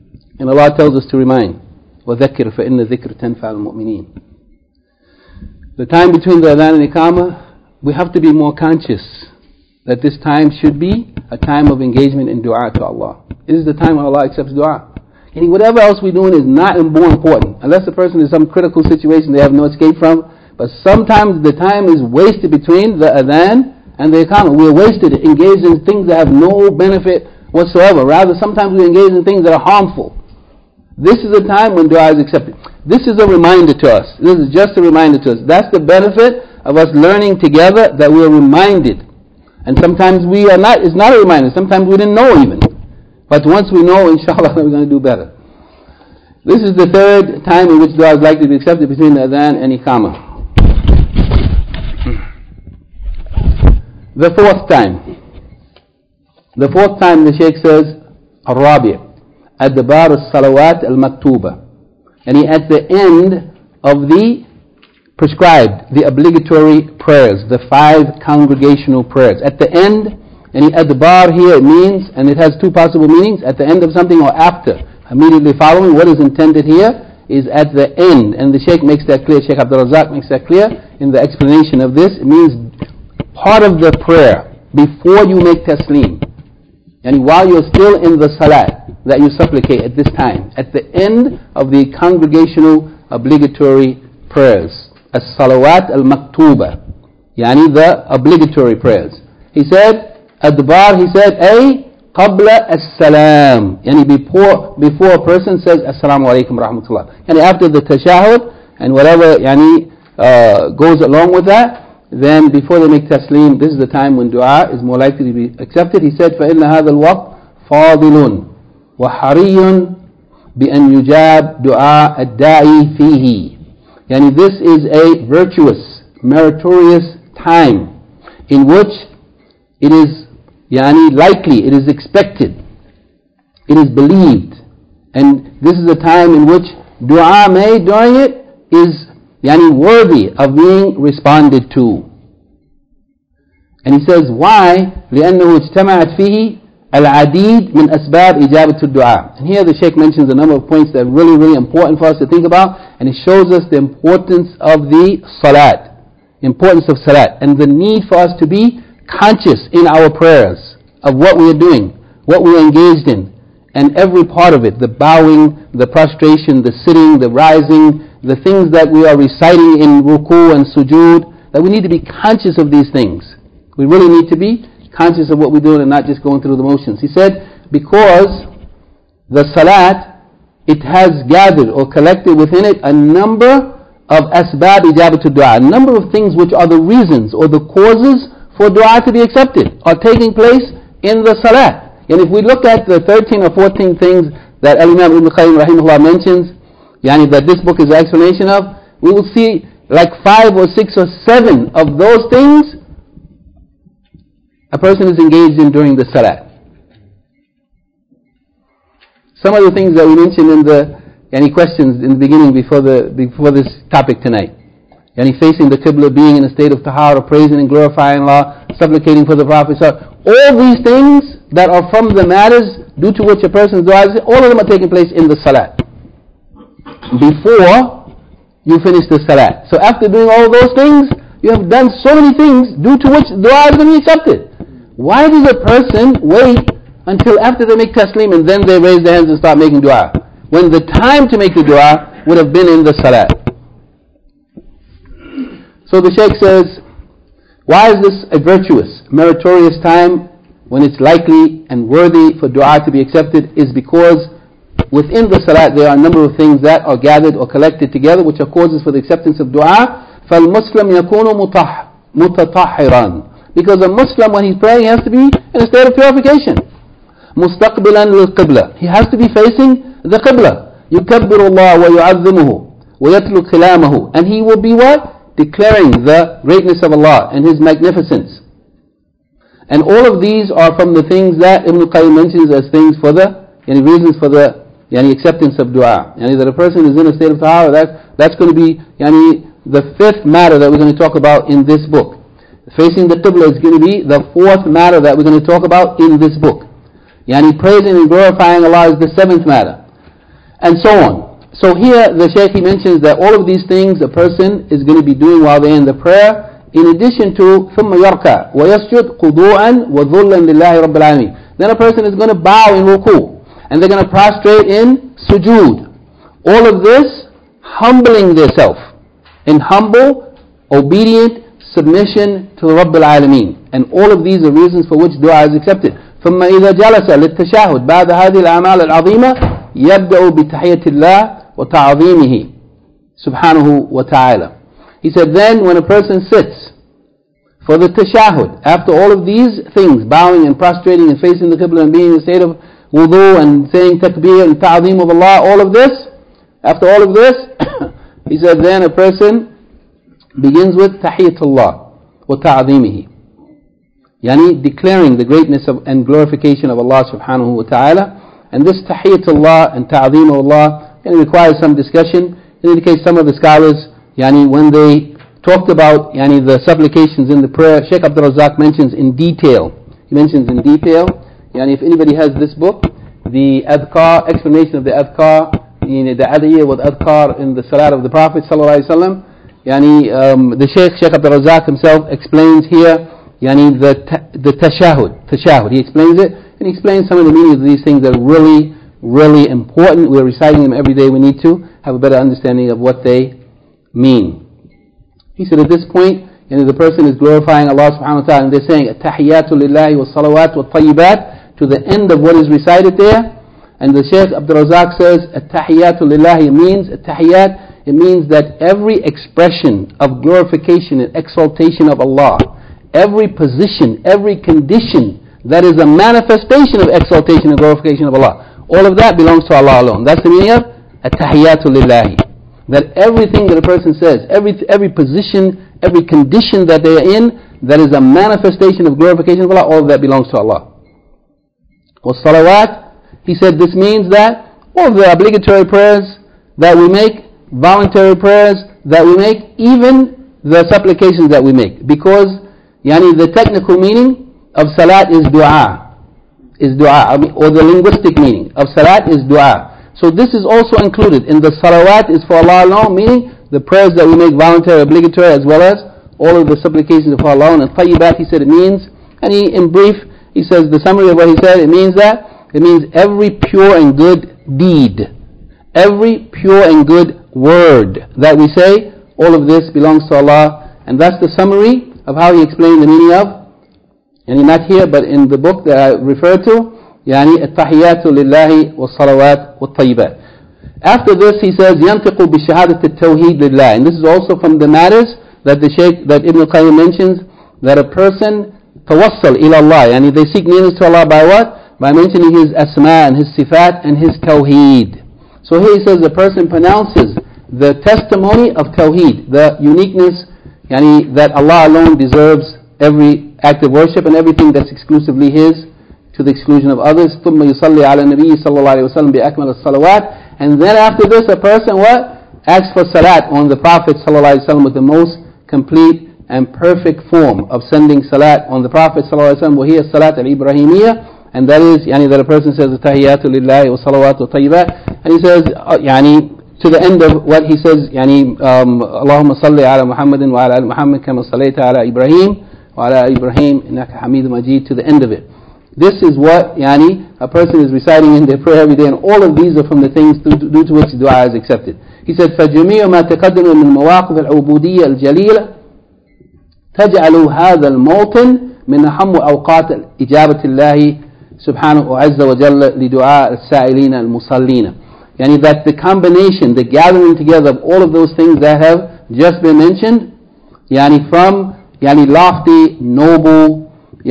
Allah tells us to remind. وَذَكِّرْ فَإِنَّ ذِكْرَ تَنْفَعُ الْمُؤْمِنِينَ. the time between the adhan and iqamah, we have to be more conscious that this time should be a time of engagement in dua to Allah. This is the time when Allah accepts dua. And whatever else we're doing is not more important, unless the person is in some critical situation they have no escape from. But sometimes the time is wasted between the adhan and the iqamah. We're wasted engaged in things that have no benefit whatsoever. Rather, sometimes we engage in things that are harmful. This is a time when dua is accepted. This is a reminder to us. This is just a reminder to us. That's the benefit of us learning together, that we are reminded. And sometimes we are not, it's not a reminder. Sometimes we didn't know even. But once we know, inshallah, we're going to do better. This is the third time in which dua is likely to be accepted, between the adhan and iqamah. The fourth time. The fourth time, the Shaykh says, Al-Rabi' Adbar al-Salawat al-Maktuba. And at the end of the prescribed, the obligatory prayers, the 5 congregational prayers. At the end, and adbar here, it means, and it has 2 possible meanings, at the end of something or after. Immediately following, what is intended here is at the end. And the Shaykh makes that clear, Shaykh Abdul Razak makes that clear in the explanation of this. It means part of the prayer before you make taslim, and while you're still in the salat, that you supplicate at this time, at the end of the congregational obligatory prayers, as-salawat al-maktuba, yani the obligatory prayers. He said, adbar, he said, qabla as-salam, yani before a person says assalamu alaikum rahmatullah, and after the tashahud and whatever goes along with that, then before they make taslim, this is the time when dua is more likely to be accepted. He said, فَإِنَّ هَذَا الْوَقْتِ فَاضِلٌ وَحَرِيٌّ بِأَنْ يُجَابْ دُعَاءَ الدَّاعِي فِيهِ. Yani this is a virtuous, meritorious time in which it is likely, it is expected, it is believed, and this is a time in which dua made during it is worthy of being responded to. And he says, why? لأنه اجتمعت فيه العديد من أسباب إجابة الدعاء. And here the Shaykh mentions a number of points that are really, really important for us to think about, and it shows us the importance of the salat, importance of salat, and the need for us to be conscious in our prayers of what we are doing, what we are engaged in, and every part of it, the bowing, the prostration, the sitting, the rising, the things that we are reciting in ruku and sujood, that we need to be conscious of these things. We really need to be conscious of what we're doing and not just going through the motions. He said, because the salat, it has gathered or collected within it a number of asbab ijabatu dua, a number of things which are the reasons or the causes for dua to be accepted are taking place in the salat. And if we look at the 13 or 14 things that Imam Ibn Qayyim rahimahullah mentions, that this book is an explanation of, we will see like 5 or 6 or 7 of those things a person is engaged in during the salat. Some of the things that we mentioned in any questions in the beginning before this topic tonight. Facing the Qibla, being in a state of tahara, praising and glorifying Allah, supplicating for the Prophet. All these things that are from the matters due to which a person's dua is, all of them are taking place in the salat, before you finish the salat. So after doing all those things, you have done so many things due to which dua is going to be accepted. Why does a person wait until after they make taslim and then they raise their hands and start making dua, when the time to make the dua would have been in the salat? So the Shaykh says, why is this a virtuous, meritorious time when it's likely and worthy for dua to be accepted? Is because within the salat there are a number of things that are gathered or collected together which are causes for the acceptance of dua. فَالْمُسْلِمْ يَكُونُ مُتَطَحِّرًا. Because a Muslim, when he's praying, he has to be in a state of purification. مُسْتَقْبِلًا لِلْقِبْلَةِ. He has to be facing the Qibla. يُكَبِّرُ اللَّهَ وَيُعَظِّمُهُ وَيَتْلُ كَلَامَهُ. And he will be what? Declaring the greatness of Allah and His magnificence. And all of these are from the things that Ibn Qayyim mentions as things for the reasons for the acceptance of dua. That a person is in a state of tahara, that's going to be the 5th matter that we're going to talk about in this book. Facing the Qibla is going to be the 4th matter that we're going to talk about in this book. Praising and glorifying Allah is the 7th matter. And so on. So here the Shaykh, he mentions that all of these things a person is going to be doing while they're in the prayer, in addition to ثُمَّ يَرْكَعْ وَيَسْجُدْ قُضُوعًا وَذُلًّا لِلَّهِ رَبِّ الْعَالَمِينَ. Then a person is going to bow in ruku, and they're going to prostrate in sujood. All of this, humbling themselves in humble, obedient submission to the Rabb al-Alameen. And all of these are reasons for which dua is accepted. ثُمَّ إِذَا جَلَسَ لِلتَّشَهُدْ بَعْدَ هذه الأعمال العظيمة يبدأ بتحية الله وتعظيمه سبحانه وتعالى. He said, then when a person sits for the tashahud, after all of these things, bowing and prostrating and facing the Qibla and being in a state of wudu and saying takbir and ta'zeem of Allah, all of this, after all of this, he said, then a person begins with tahiyyatullah wa ta'zeemihi, yani declaring the greatness of, and glorification of Allah subhanahu wa ta'ala. And this tahiyyatullah and ta'zeem of Allah requires some discussion. In any case, some of the scholars, when they talked about the supplications in the prayer, Shaykh Abdul Razak mentions in detail. He mentions in detail, if anybody has this book, the adhkar, explanation of the adhkar, the adhiyah with adhkar in the salat of the Prophet sallallahu alaihi wasallam. The Shaykh Abdul Razak himself explains here, the tashahud. He explains it, and he explains some of the meanings of these things that are really, really important. We're reciting them every day. We need to have a better understanding of what they mean. He said at this point, the person is glorifying Allah subhanahu wa ta'ala, and they're saying at-tahiyyatu lillahi wa salawat wa tayyibat to the end of what is recited there. And the Shaykh Abdul Razak says at-tahiyyatu lillahi means at-tahiyyat, it means that every expression of glorification and exaltation of Allah, every position, every condition that is a manifestation of exaltation and glorification of Allah, all of that belongs to Allah alone. That's the meaning of at-tahiyyatu lillahi. That everything that a person says, every position, every condition that they are in, that is a manifestation of glorification of Allah, all of that belongs to Allah. Salawat, he said this means that all of the obligatory prayers that we make, voluntary prayers that we make, even the supplications that we make. Because the technical meaning of salat is dua. Or the linguistic meaning of salat is dua. So this is also included in the salawat is for Allah alone, meaning the prayers that we make voluntary, obligatory, as well as all of the supplications for Allah alone. And tayyibat, he said it means, and in brief, he says the summary of what he said, it means every pure and good deed, every pure and good word that we say, all of this belongs to Allah. And that's the summary of how he explained the meaning of, and not here, but in the book that I referred to, التحيات لله والصلوات والطيبات. After this he says ينطق بشهادة التوحيد لله, and this is also from the matters that that Ibn al-Qayyim mentions, that a person tawassal ila Allah, they seek nearness to Allah by what? By mentioning His asma and His sifat and His tawheed. So here he says the person pronounces the testimony of tawheed, the uniqueness, that Allah alone deserves every act of worship and everything that's exclusively His, to the exclusion of others. ثُمَّ يُصَلِّي عَلَى النَّبِيِّ صَلَّى اللَّهُ عَلَيْهِ وَسَلَّمَ بِأَكْمَلِ الصَّلَوَاتِ. And then after this a person asks for salat on the Prophet sallallahu alaihi wasallam with the most complete and perfect form of sending salat on the Prophet sallallahu alaihi wasallam. وَهِيَ الصَّلَاةُ الْإِبْرَاهِيمِيَّةُ, and that is, that a person says التَّحِيَّاتُ لِلَّهِ وَالصَّلَوَاتُ وَالطَّيِّبَاتُ, and he says, to the end of what he says, اللهم صل على محمد وعلى آل محمد كما صليت على إبراهيم وعلى آل إبراهيم إنك حميد مجيد, to the end of it. This is what a person is reciting in their prayer every day, and all of these are from the things due to which dua is accepted. He said, فَجَمِيعُ مَا تَقَدَّمَ مِنْ مَوَاقِفِ الْعُبُودِيَّةِ الْجَلِيلَةِ تَجْعَلُ هَذَا الْمَوْطِنِ مِنْ أَحَمِّ أَوْقَاتِ إِجَابَةِ اللَّهِ سُبْحَانَهُ وَعَزَّ وَجَلَّ لِدُعَاءِ السَّائِلِينَ الْمُصَلِّينَ. That the combination, the gathering together of all of those things that have just been mentioned, from lofty, noble,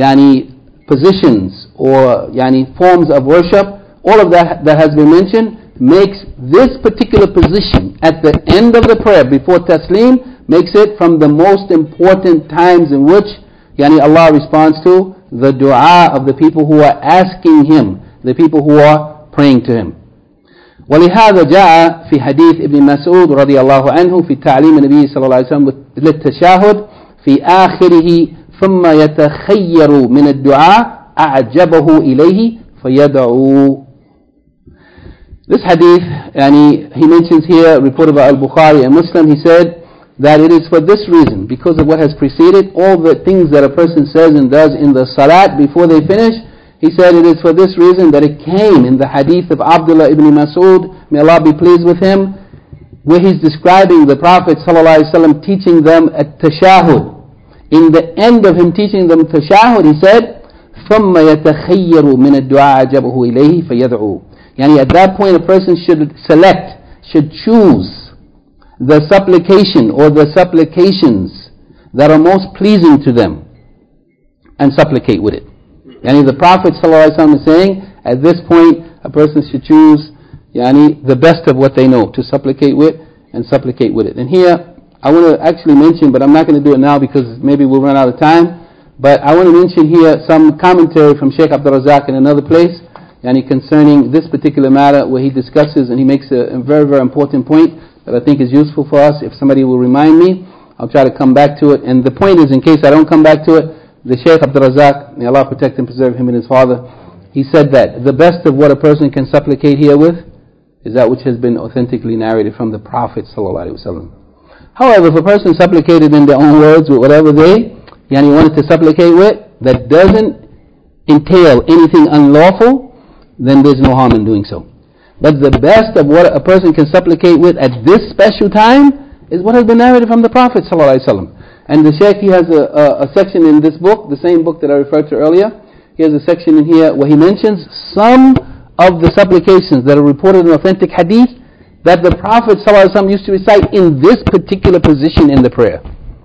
positions or forms of worship, all of that has been mentioned, makes this particular position at the end of the prayer before taslim, makes it from the most important times in which Allah responds to the dua of the people who are asking Him, the people who are praying to Him. ولهذا جاء في حديث ابن مسعود رضي الله عنه في تعليم النبي صلى الله عليه وسلم للتشهد في آخره ثم يتخير من الدعاء أعجبه إليه فيدعو. This hadith, he mentions here, reported by Al-Bukhari and Muslim, he said that it is for this reason, because of what has preceded, all the things that a person says and does in the salat before they finish, he said it is for this reason that it came in the hadith of Abdullah ibn Mas'ud, may Allah be pleased with him, where he's describing the Prophet ﷺ teaching them at tashahud. In the end of him teaching them tashahud, he said, ثُمَّ يَتَخَيَّرُ مِنَ الدُّعَاءَ عَجَبَهُ إِلَيْهِ فَيَدْعُو. At that point a person should choose the supplication or the supplications that are most pleasing to them and supplicate with it. The Prophet ﷺ is saying, at this point a person should choose the best of what they know to supplicate with and supplicate with it. And here I want to actually mention, but I'm not going to do it now because maybe we'll run out of time, but I want to mention here some commentary from Shaykh Abdul Razak in another place concerning this particular matter, where he discusses and he makes a very, very important point that I think is useful for us. If somebody will remind me, I'll try to come back to it. And the point is, in case I don't come back to it, the Shaykh Abdul Razak, may Allah protect and preserve him and his father, he said that the best of what a person can supplicate here with is that which has been authentically narrated from the Prophet ﷺ. However, if a person supplicated in their own words with whatever they wanted to supplicate with, that doesn't entail anything unlawful, then there's no harm in doing so. But the best of what a person can supplicate with at this special time is what has been narrated from the Prophet ﷺ. And the Shaykh, he has a section in this book, the same book that I referred to earlier. He has a section in here where he mentions some of the supplications that are reported in authentic hadith that the Prophet ﷺ used to recite in this particular position in the prayer.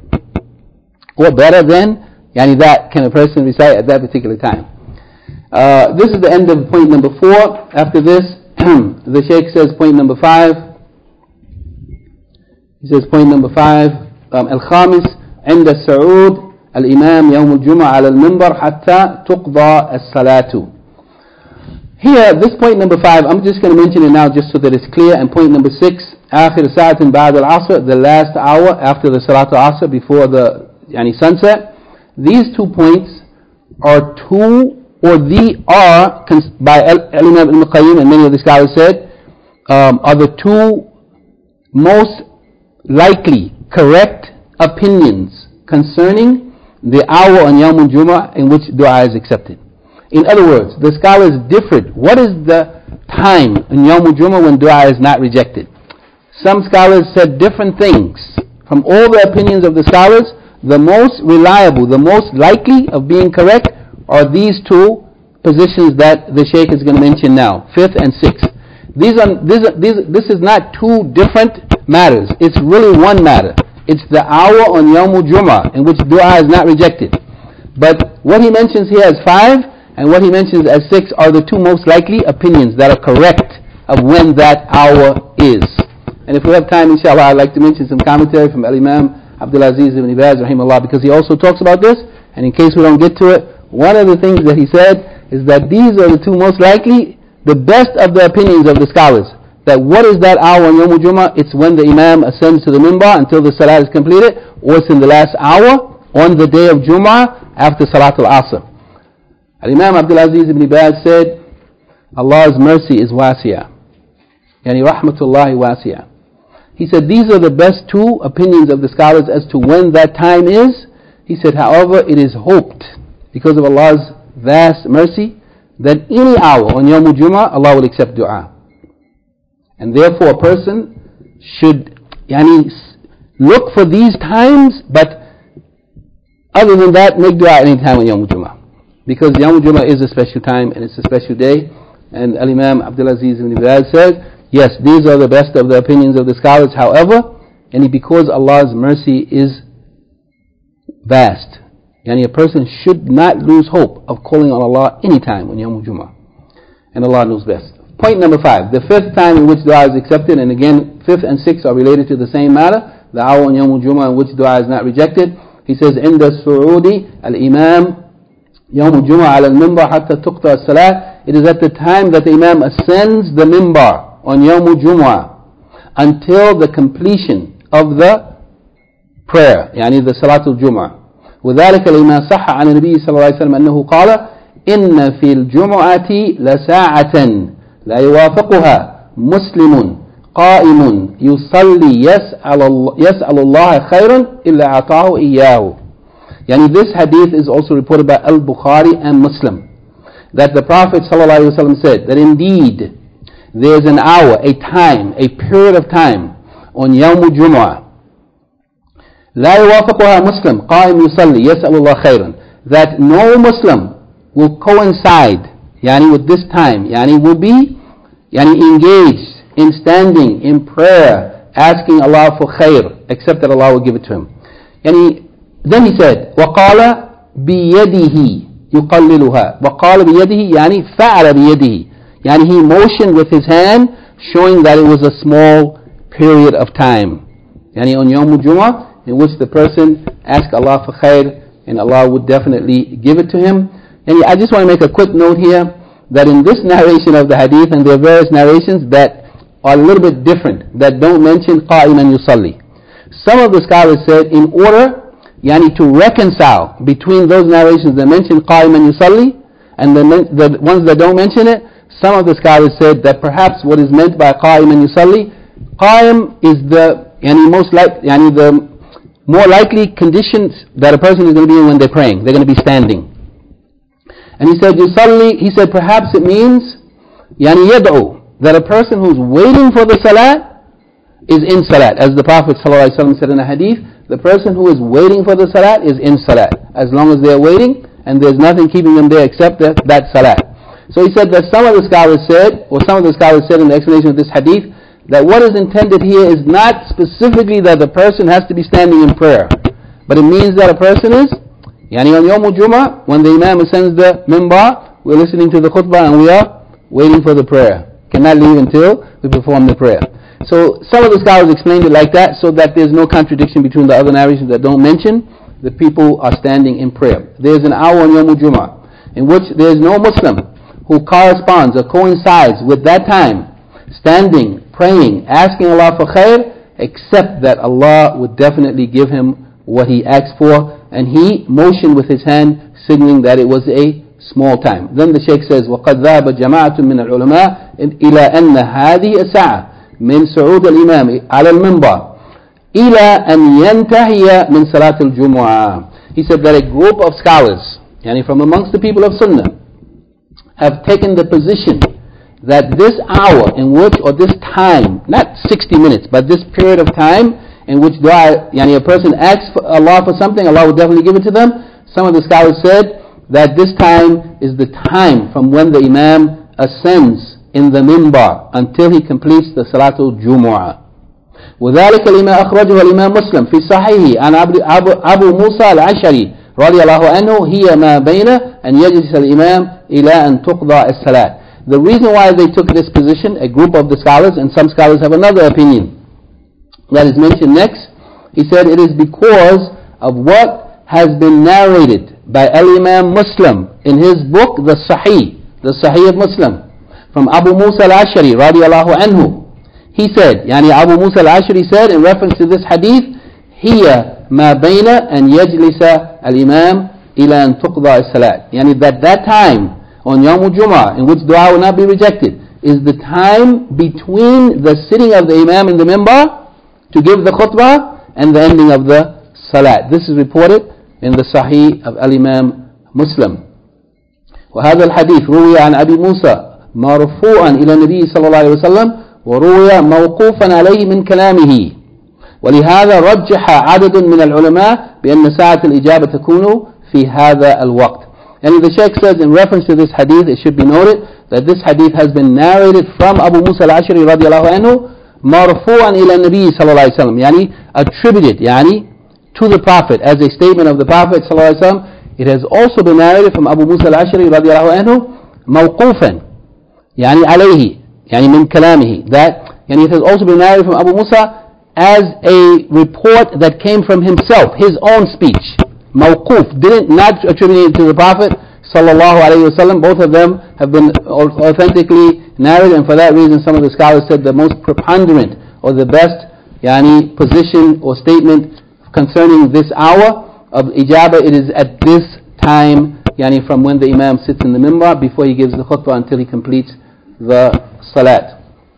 Or better than that can a person recite at that particular time. This is the end of point number 4. After this, the Shaykh says point number 5. He says point number 5, الخامس عند الصعود الإمام يوم الجمعة على المنبر حتى تقضى الصلاة. Here, this point number 5, I'm just going to mention it now just so that it's clear. And point number 6, آخر ساعة بعد العصر, the last hour after the Salat al-Asr, before the sunset. These 2 points are by Imam Ibn Qayyim and many of the scholars said, are the 2 most likely correct opinions concerning the hour on Yawm al-Jumu'ah in which dua is accepted. In other words, the scholars differed. What is the time on Yawm al-Jumu'ah when dua is not rejected? Some scholars said different things. From all the opinions of the scholars, the most reliable, the most likely of being correct are these 2 positions that the Shaykh is going to mention now, 5th and 6th. This is not 2 different matters. It's really one matter. It's the hour on Yawm al-Jumu'ah in which dua is not rejected. But what he mentions here as 5 and what he mentions as 6 are the 2 most likely opinions that are correct of when that hour is. And if we have time, inshallah, I'd like to mention some commentary from Al-Imam Abdul Aziz ibn Baz, rahimahullah, because he also talks about this. And in case we don't get to it, one of the things that he said is that these are the 2 most likely, the best of the opinions of the scholars. That what is that hour on Yawm al-Jumu'ah? It's when the Imam ascends to the minbar until the Salat is completed, or it's in the last hour on the day of Jumu'ah after Salat al-Asr. Al-Imam Abdul Aziz ibn Baz said, Allah's mercy is wasi'ah. Rahmatullahi wasi'ah. He said these are the best 2 opinions of the scholars as to when that time is. He said, however, it is hoped, because of Allah's vast mercy, that any hour on Yawm al-Jumu'ah, Allah will accept dua. And therefore a person should look for these times, but other than that, make dua any time on Yawm al-Jumu'ah. Because Yawm al-Jumu'ah is a special time and it's a special day. And Al-Imam Abdul Aziz ibn Baz says, yes, these are the best of the opinions of the scholars. However, because Allah's mercy is vast, a person should not lose hope of calling on Allah any time on Yawm al-Jumu'ah. And Allah knows best. Point number 5, the 5th time in which dua is accepted, and again 5th and 6th are related to the same matter, the hour on Yawm al-Jumu'ah in which dua is not rejected. He says, عند الصعود الإمام يوم الجمعة على المنبر حتى تقطع الصلاة. It is at the time that the Imam ascends the minbar on Yawm al-Jumu'ah until the completion of the prayer, the Salat al-Jumu'ah. وذلك لما صح عن النبي صلى الله عليه وسلم أنه قال إن في الجمعة لساعة لا يوافقها مسلم قائم يصلي يسأل الله خيرا إلا أعطاه إياه. Yani this hadith is also reported by Al-Bukhari and Muslim, that the Prophet ﷺ said that indeed there is an hour, a time, a period of time on Yawm al-Jumu'ah لا يوافقها مسلم قائم يصلي يسأل الله خيرا, that no Muslim will coincide yani with this time, yani will be yani engaged in standing in prayer asking Allah for khair, except that Allah will give it to him. Yani then he said وقال بيده يقللها, وقال بيده يعني فعل بيده, yani he motioned with his hand showing that it was a small period of time, yani on Yawm al-Jumu'ah, in which the person asked Allah for khair and Allah would definitely give it to him. And I just want to make a quick note here that in this narration of the hadith, and there are various narrations that are a little bit different, that don't mention qa'iman yusalli. Some of the scholars said in order yani to reconcile between those narrations that mention qa'iman yusalli and the ones that don't mention it, some of the scholars said that perhaps what is meant by qa'iman yusalli, qa'im is the the more likely conditions that a person is going to be in when they're praying. They're going to be standing. And he said, yusalli, he said perhaps it means yani yad'u, that a person who's waiting for the salat is in salat. As the Prophet ﷺ said in a hadith, the person who is waiting for the salat is in salat, as long as they're waiting and there's nothing keeping them there except that salat. So he said that some of the scholars said in the explanation of this hadith, that what is intended here is not specifically that the person has to be standing in prayer, but it means that a person is yani on Yawm al-Jumu'ah, when the Imam ascends the minbar, we're listening to the khutbah and we are waiting for the prayer. Cannot leave until we perform the prayer. So some of the scholars explained it like that, so that there's no contradiction between the other narrations that don't mention the people are standing in prayer. There's an hour on Yawm al-Jumu'ah in which there's no Muslim who corresponds or coincides with that time standing, praying, asking Allah for khair, except that Allah would definitely give him what he asked for, and he motioned with his hand signaling that it was a small time. Then the Shaykh says وَقَدْ ذَهَبَ جَمَاعَةٌ مِنَ الْعُلَمَاءِ إِلَى أَنَّ هَذِهِ السَّاعَةِ مِنْ صُعُودِ الْإِمَامِ عَلَى الْمِنْبَرِ إِلَى أَنْ يَنْتَهِيَ مِنْ صَلَاةِ الْجُمُعَةِ. He said that a group of scholars, yani from amongst the people of Sunnah, have taken the position that this hour in which, or this time, not 60 minutes, but this period of time in which dua, yani a person asks for Allah for something, Allah will definitely give it to them. Some of the scholars said that this time is the time from when the Imam ascends in the minbar until he completes the Salatul Jumu'ah. وذلك لما أخرجه الإمام مسلم في صحيحه عن أبو موسى العشري رضي الله عنه هي ما بين أن يجلس الإمام إلى أن تقضى الصلاة. The reason why they took this position, a group of the scholars, and some scholars have another opinion that is mentioned next. He said it is because of what has been narrated by Al-Imam Muslim in his book, the Sahih of Muslim, from Abu Musa al-Ashari radiallahu anhu. He said, yani Abu Musa al-Ashari said in reference to this hadith, هي ما بين أن يجلس الإمام إلى أن تقضى الصلاة. Yani that time on Yawm al-Jumu'ah, in which dua will not be rejected, is the time between the sitting of the Imam in the minbar to give the khutbah and the ending of the salat. This is reported in the Sahih of Al-Imam Muslim. وهذا الحديث روي عن أبي موسى مرفوعا إلى النبي صلى الله عليه وسلم وروي موقوفا عليه من كلامه ولهذا رجح عدد من العلماء بأن ساعة الإجابة تكون في هذا الوقت. And the Shaykh says in reference to this hadith, it should be noted that this hadith has been narrated from Abu Musa al-Ashari radiallahu anhu marfu'an ila nabi sallallahu alayhi wa sallam, yani attributed to the Prophet as a statement of the Prophet sallallahu alayhi wa sallam. It has also been narrated from Abu Musa al-Ashari radiallahu anhu mawqufan yani alayhi, yani min kalamihi, that yani it has also been narrated from Abu Musa as a report that came from himself, his own speech. Mawquf, not attributed to the Prophet sallallahu alayhi wa sallam. Both of them have been authentically narrated, and for that reason some of the scholars said the most preponderant or the best position or statement concerning this hour of ijabah, it is at this time from when the Imam sits in the minbar before he gives the khutbah until he completes the salat.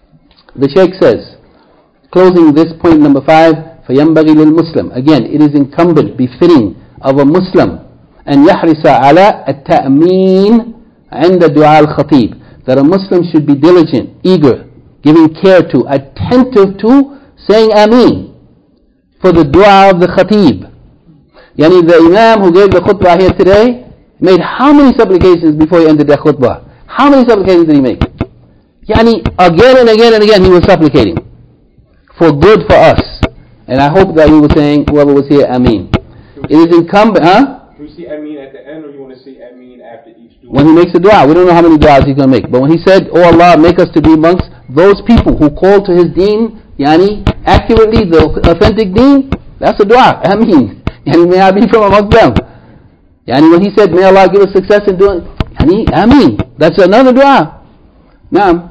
The Shaykh says, closing this point number 5, فَيَنْبَغِي لِلْمُسْلِمِ. Again, it is incumbent, befitting of a Muslim, أن يحرص على التأمين عند دعاء الخطيب, that a Muslim should be diligent, eager, giving care to, attentive to saying Ameen for the dua of the Khatib. Yani the Imam who gave the khutbah here today made how many supplications before he ended the khutbah? How many supplications did he make? Yani again and again and again he was supplicating for good for us. And I hope that he was saying, whoever was here, Ameen. It is incumbent, Do you see Ameen at the end, or you want to see Ameen after each dua? When he makes the dua, we don't know how many duas he's going to make. But when he said, Oh Allah, make us to be amongst those people who call to his deen, yani accurately, the authentic deen, that's a dua, Ameen. Yani may I be from amongst them. Yani when he said, may Allah give us success in doing, yani Ameen, that's another dua. Now,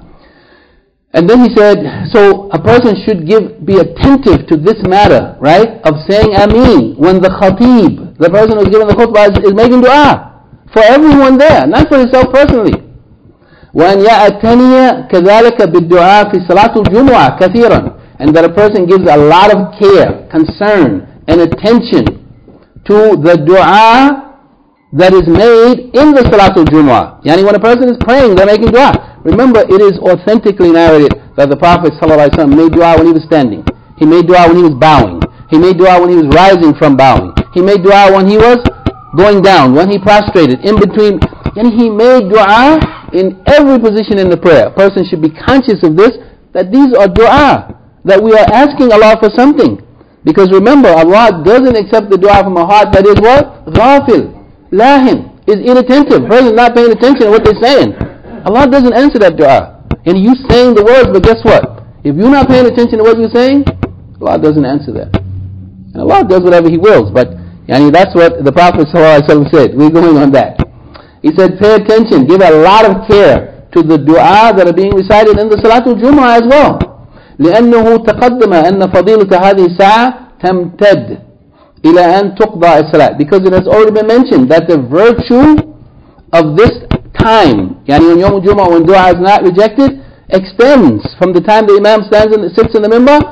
and then he said, so a person should be attentive to this matter, right, of saying Ameen when the Khatib, the person who's giving the khutbah, is making dua for everyone there, not for himself personally. وأن يأتني كذلك بالدعاء في صلاة الجمعة كثيرا, and that a person gives a lot of care, concern, and attention to the dua that is made in the Salatul Jumu'ah. Yani when a person is praying, they're making dua. Remember, it is authentically narrated that the Prophet ﷺ made dua when he was standing. He made dua when he was bowing. He made dua when he was rising from bowing. He made dua when he was going down, when he prostrated, in between. And he made dua in every position in the prayer. A person should be conscious of this, that these are dua, that we are asking Allah for something. Because remember, Allah doesn't accept the dua from a heart that is what? Ghafil, lahin, is inattentive. Person is not paying attention to what they're saying. Allah doesn't answer that dua. And you saying the words, but guess what? If you're not paying attention to what you're saying, Allah doesn't answer that. And Allah does whatever He wills. But that's what the Prophet ﷺ said. We're going on that. He said, pay attention, give a lot of care to the dua that are being recited in the Salatul Jumu'ah as well. لأنه تقدم أن فضيلة هذه الساعة تمتد إلى أن تقضى الصلاة, because it has already been mentioned that the virtue of this time, yani on Yawm al-Jumu'ah, when dua is not rejected, extends from the time the Imam sits in the minbar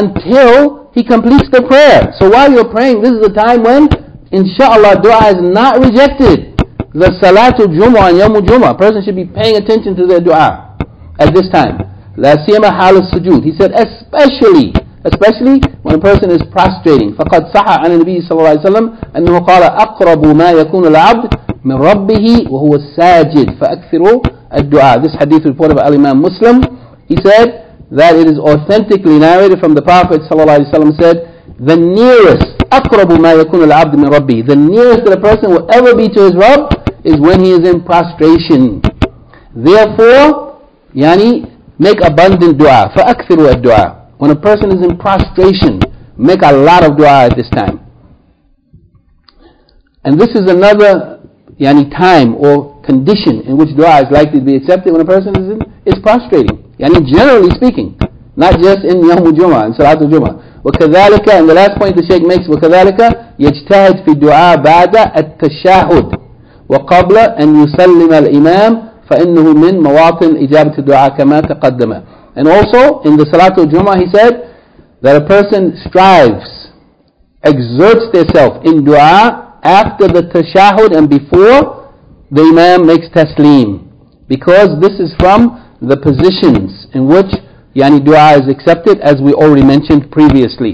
until he completes the prayer. So while you're praying, this is the time when, inshallah, dua is not rejected. The Salatul Jumu'ah and Yawm al-Jumu'ah, a person should be paying attention to their dua at this time. La siyama hal as-sujud. He said especially when a person is prostrating. فقد صح عن النبي صلى الله عليه وسلم أنه قال أقرب ما يكون العبد من ربه وهو الساجد فأكثروا الدعاء. This hadith reported by Imam Muslim. He said that it is authentically narrated from the Prophet صلى الله عليه وسلم said, the nearest أقرب ما يكون العبد من ربه, the nearest that a person will ever be to his Rabb is when he is in prostration. Therefore, make abundant dua. فَأَكْثِرُوا الدُّعَى. When a person is in prostration, make a lot of dua at this time. And this is another time or condition in which dua is likely to be accepted when a person is prostrating. Generally speaking, not just in Yawm al-Jumu'ah and Salatul Jumu'ah. وَكَذَلِكَ, and the last point the Shaykh makes, وَكَذَلِكَ يَجْتَهِدْ فِي الدُّعَى بَعْدَ التَّشَاهُدِ وَقَبْلَ أَنْ يُسَلِّمَ الْإِمَامِ فَإِنَّهُ مِنْ مَوَاطِنِ إِجَابَةِ الدُّعَى كَمَا تَقَدَّمَ. And also, in the Salatul Jumu'ah, he said that a person strives, exerts themselves in dua after the tashahud and before the Imam makes taslim. Because this is from the positions in which dua is accepted, as we already mentioned previously.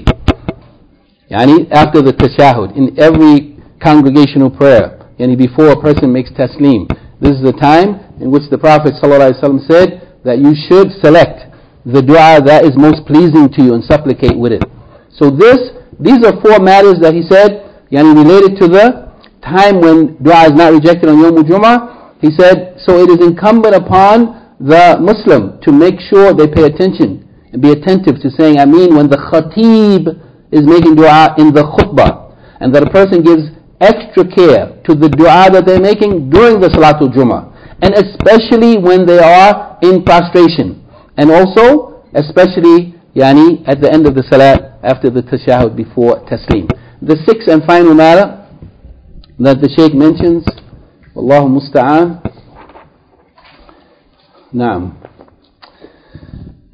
After the tashahud, in every congregational prayer, before a person makes taslim. This is the time in which the Prophet ﷺ said that you should select the dua that is most pleasing to you and supplicate with it. So these are 4 matters that he said, related to the time when dua is not rejected on Yawm al-Jumu'ah. He said, so it is incumbent upon the Muslim to make sure they pay attention and be attentive to saying Ameen when the Khatib is making dua in the khutbah, and that a person gives extra care to the dua that they're making during the Salatul Jumu'ah, and especially when they are in prostration, and also especially at the end of the salat after the tashahud before taslim. The 6th and final matter that the Shaykh mentions, Wallahu musta'an. Naam.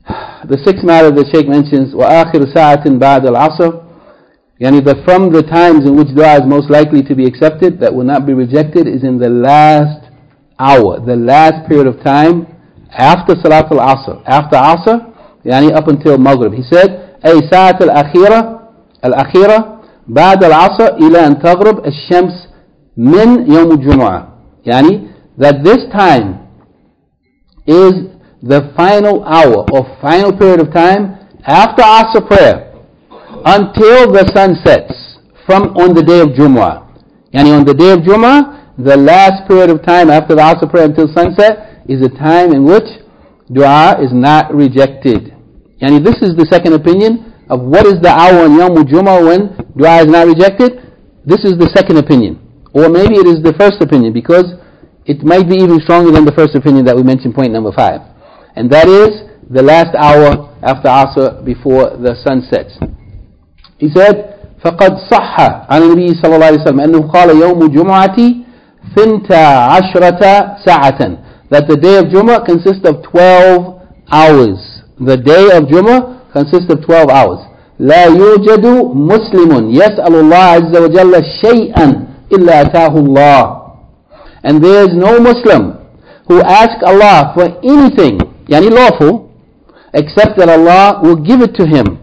the sixth matter the Shaykh mentions, وَآخِرُ سَاعَةٍ بَعْدَ الْعَصْرِ, yani that from the times in which dua is most likely to be accepted, that will not be rejected, is in the last hour, the last period of time after Salat al-Asr. After Asr, yani up until Maghrib. He said, أي ساعة الأخيرة بعد العصر إلى أن تغرب الشمس من يوم الجمعة. Yani that this time is the final hour or final period of time after Asr prayer until the sun sets from on the day of Jumu'ah. Yani on the day of Jumu'ah, the last period of time after the Asr prayer until sunset is a time in which dua is not rejected. Yani this is the second opinion of what is the hour on Yawm al-Jumu'ah when dua is not rejected. This is the second opinion. Or maybe it is the first opinion, because it might be even stronger than the first opinion that we mentioned, point number 5. And that is the last hour after Asr before the sun sets. He said, فَقَدْ صَحَّ عَنِ النَّبِيِّ صلى الله عليه وسلم أنه قال يوم الجمعة ثنتا عشرة ساعة, that the day of Jumu'ah consists of 12 hours. The day of Jumu'ah consists of 12 hours. لا يوجد مسلم يسأل الله عز وجل شيئا إلا أتاه الله. And there is no Muslim who asks Allah for anything, yani lawful, except that Allah will give it to him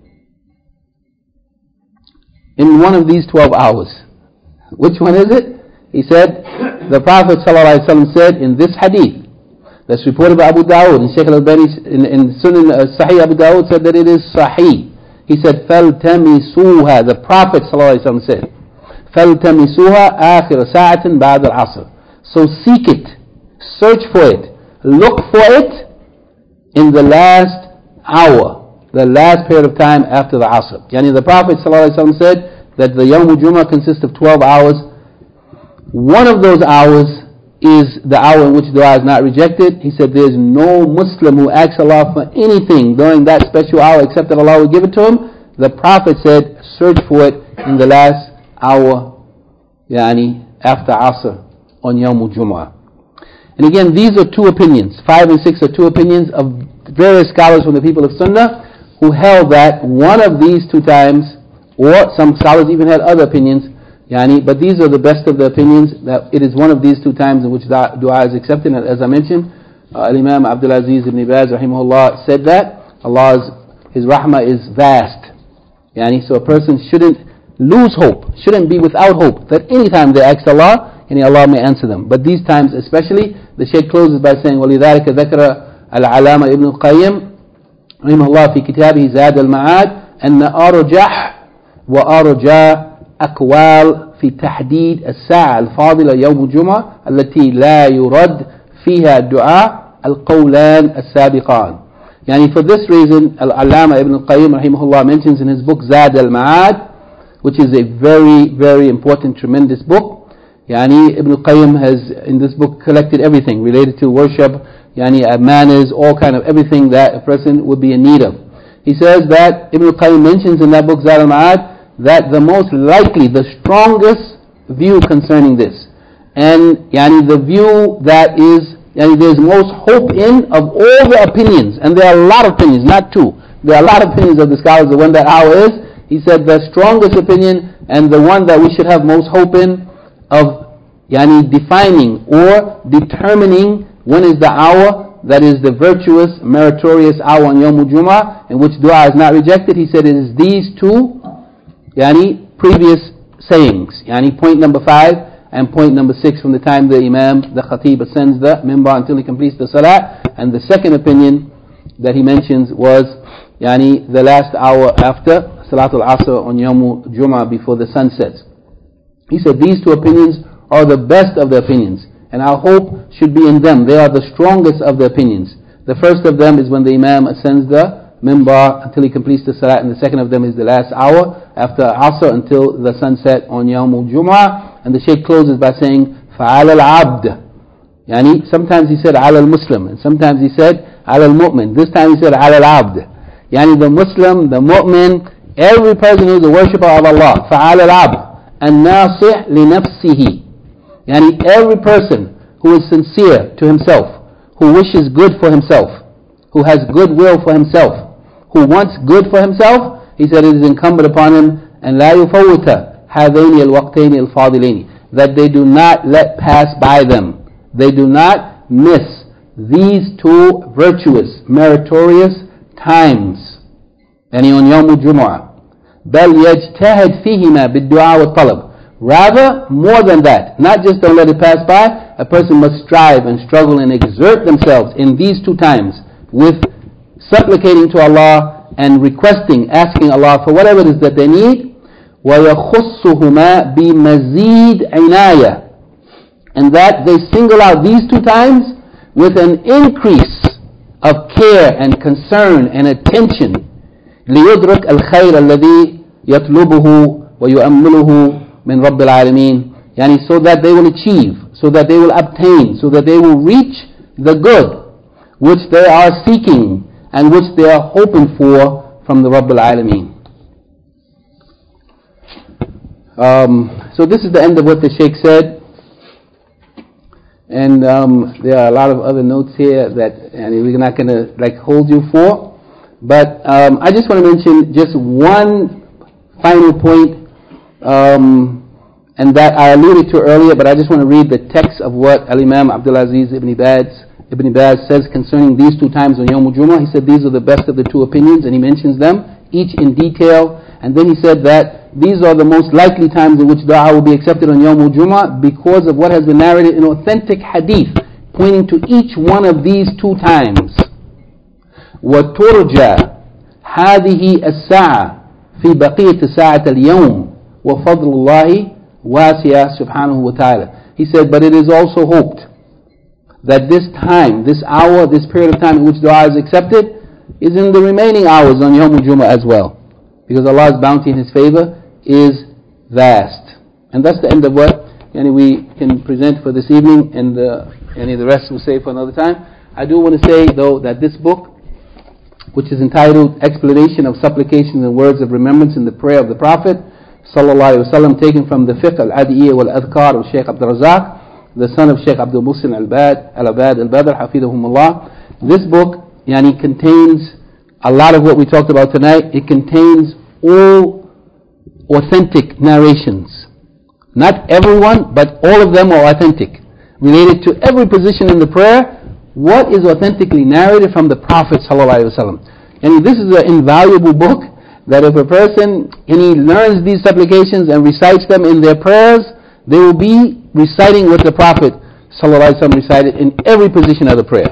in one of these 12 hours. Which one is it? He said, the Prophet ﷺ said in this hadith, that's reported by Abu Dawud, and Shaykh al-Albani in Sunan Sahih Abu Dawud said that it is Sahih. He said, فَالْتَمِسُوهَا, the Prophet ﷺ said, فَالْتَمِسُوهَا آخِرَ سَاعَةٍ بَعْدَ الْعَصْرِ. So seek it, search for it, look for it in the last hour, the last period of time after the Asr. Yani the Prophet ﷺ said that the Yawm al-Jumu'ah consists of 12 hours. One of those hours is the hour in which dua is not rejected. He said there is no Muslim who asks Allah for anything during that special hour except that Allah will give it to him. The Prophet said, search for it in the last hour, yani after Asr on Yawm al-Jumu'ah. And again, these are two opinions. 5 and 6 are two opinions of various scholars from the people of Sunnah who held that one of these two times, or some scholars even had other opinions, but these are the best of the opinions, that it is one of these two times in which dua is accepted. And as I mentioned, Imam Abdul Aziz ibn Baz rahimahullah said that His rahmah is vast. So a person shouldn't lose hope, shouldn't be without hope that any time they ask Allah, Allah may answer them. But these times especially, the Shaykh closes by saying, وَلِذَلِكَ ذَكَرَ الْعَلَامَ ibn al-Qayyim رحمه الله في كتابه زاد المعاد أن أرجح وأرجى أقوال في تحديد الساعة الفاضلة يوم الجمعة التي لا يرد فيها الدعاء القولان السابقان. For this reason, Al-Allama Ibn al-Qayyim rahimahullah mentions in his book Zad al-Ma'ad, which is a very, very important, tremendous book. Ibn al-Qayyim has in this book collected everything related to worship, manners, all kind of everything that a person would be in need of. He says that Ibn al-Qayyim mentions in that book Zad al-Ma'ad that the most likely, the strongest view concerning this, and the view that is, there's most hope in of all the opinions, and there are a lot of opinions, not two, there are a lot of opinions of the scholars of when that hour is. He said the strongest opinion and the one that we should have most hope in of defining or determining when is the hour that is the virtuous, meritorious hour on Yawm al-Jumu'ah in which dua is not rejected. He said it is these two previous sayings, point number 5 and point number 6 from the time the Imam, the Khatib ascends the minbar until he completes the Salah. And the second opinion that he mentions was the last hour after Salatul Asr on Yawm Jumu'ah before the sun sets. He said these two opinions are the best of the opinions, and our hope should be in them. They are the strongest of the opinions. The first of them is when the Imam ascends the minbar until he completes the salat, and the second of them is the last hour after Asr until the sunset on Yawm al-Jumu'ah. And the Shaykh closes by saying فَعَلَى الْعَبْدِ, sometimes he said عَلَى الْمُسْلِم, and sometimes he said عَلَى الْمُؤْمِن. This time he said عَلَى الْعَبْدِ, the Muslim, the mu'min, every person who is a worshipper of Allah. فَعَلَى الْعَبْدِ النَّاصِحْ لِنَفْسِهِ, every person who is sincere to himself, who wishes good for himself, who has goodwill for himself, who wants good for himself, he said it is incumbent upon him, and لا يفوت هذين الوقتين الفاضلين, that they do not let pass by them. They do not miss these two virtuous, meritorious times. يعني on يوم الجمعة. بل يجتهد فيهما بالدعاء والطلب. Rather, more than that, not just don't let it pass by, a person must strive and struggle and exert themselves in these two times with supplicating to Allah and requesting, asking Allah for whatever it is that they need. وَيَخُصُّهُمَا بِمَزِيدْ عِنَايَةٍ, and that they single out these two times with an increase of care and concern and attention. لِيُدْرِكْ الْخَيْرَ الَّذِي يَطْلُبُهُ وَيُؤَمِّلُهُ مِنْ رَبِّ الْعَالَمِينَ, yani so that they will achieve, so that they will obtain, so that they will reach the good which they are seeking and which they are hoping for from the Rabb al-Alameen. So this is the end of what the Shaykh said, and there are a lot of other notes here that we're not going to hold you for, but I just want to mention just one final point, and that I alluded to earlier, but I just want to read the text of what Al-Imam Abdul Aziz Ibn Baz says concerning these two times on Yawm al-Jumu'ah. He said these are the best of the two opinions, and he mentions them each in detail, and then he said that these are the most likely times in which dua will be accepted on Yawm al-Jumu'ah because of what has been narrated in authentic hadith pointing to each one of these two times. وَتُرْجَى هَذِهِ السَّاعَةِ فِي بَقِيَةِ سَاعَةَ الْيَوْمِ وَفَضْلُ اللَّهِ وَاسِعَ سُبْحَانَهُ وَتَعَالَى. He said, but it is also hoped that this time, this hour, this period of time in which dua is accepted is in the remaining hours on Yawm al-Jumu'ah as well, because Allah's bounty and His favor is vast. And that's the end of what we can present for this evening, and the rest we'll save for another time. I do want to say though that this book, which is entitled Explanation of Supplications and Words of Remembrance in the Prayer of the Prophet Sallallahu Alaihi Wasallam, taken from the Fiqh al-Adiyya wal-Adhkar of Shaykh Abdul Razak, the son of Shaykh Abdul Muhsin al-Abad al-Badr, Hafidhahumullah. This book contains a lot of what we talked about tonight. It contains all authentic narrations. Not everyone, but all of them are authentic, related to every position in the prayer. What is authentically narrated from the Prophet ﷺ. And this is an invaluable book, that if a person learns these supplications and recites them in their prayers, they will be reciting what the Prophet ﷺ recited in every position of the prayer.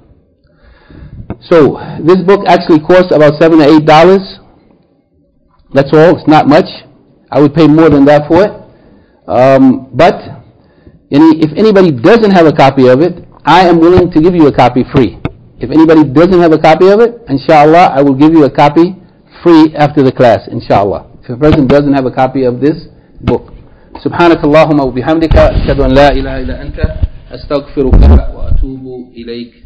So this book actually costs about $7 or $8. That's all. It's not much. I would pay more than that for it. But if anybody doesn't have a copy of it, I am willing to give you a copy free. If anybody doesn't have a copy of it, inshallah, I will give you a copy free after the class, inshallah. If a person doesn't have a copy of this book. سبحانك اللهم وبحمدك أشهد أن لا إله إلا أنت أستغفرك وأتوب إليك.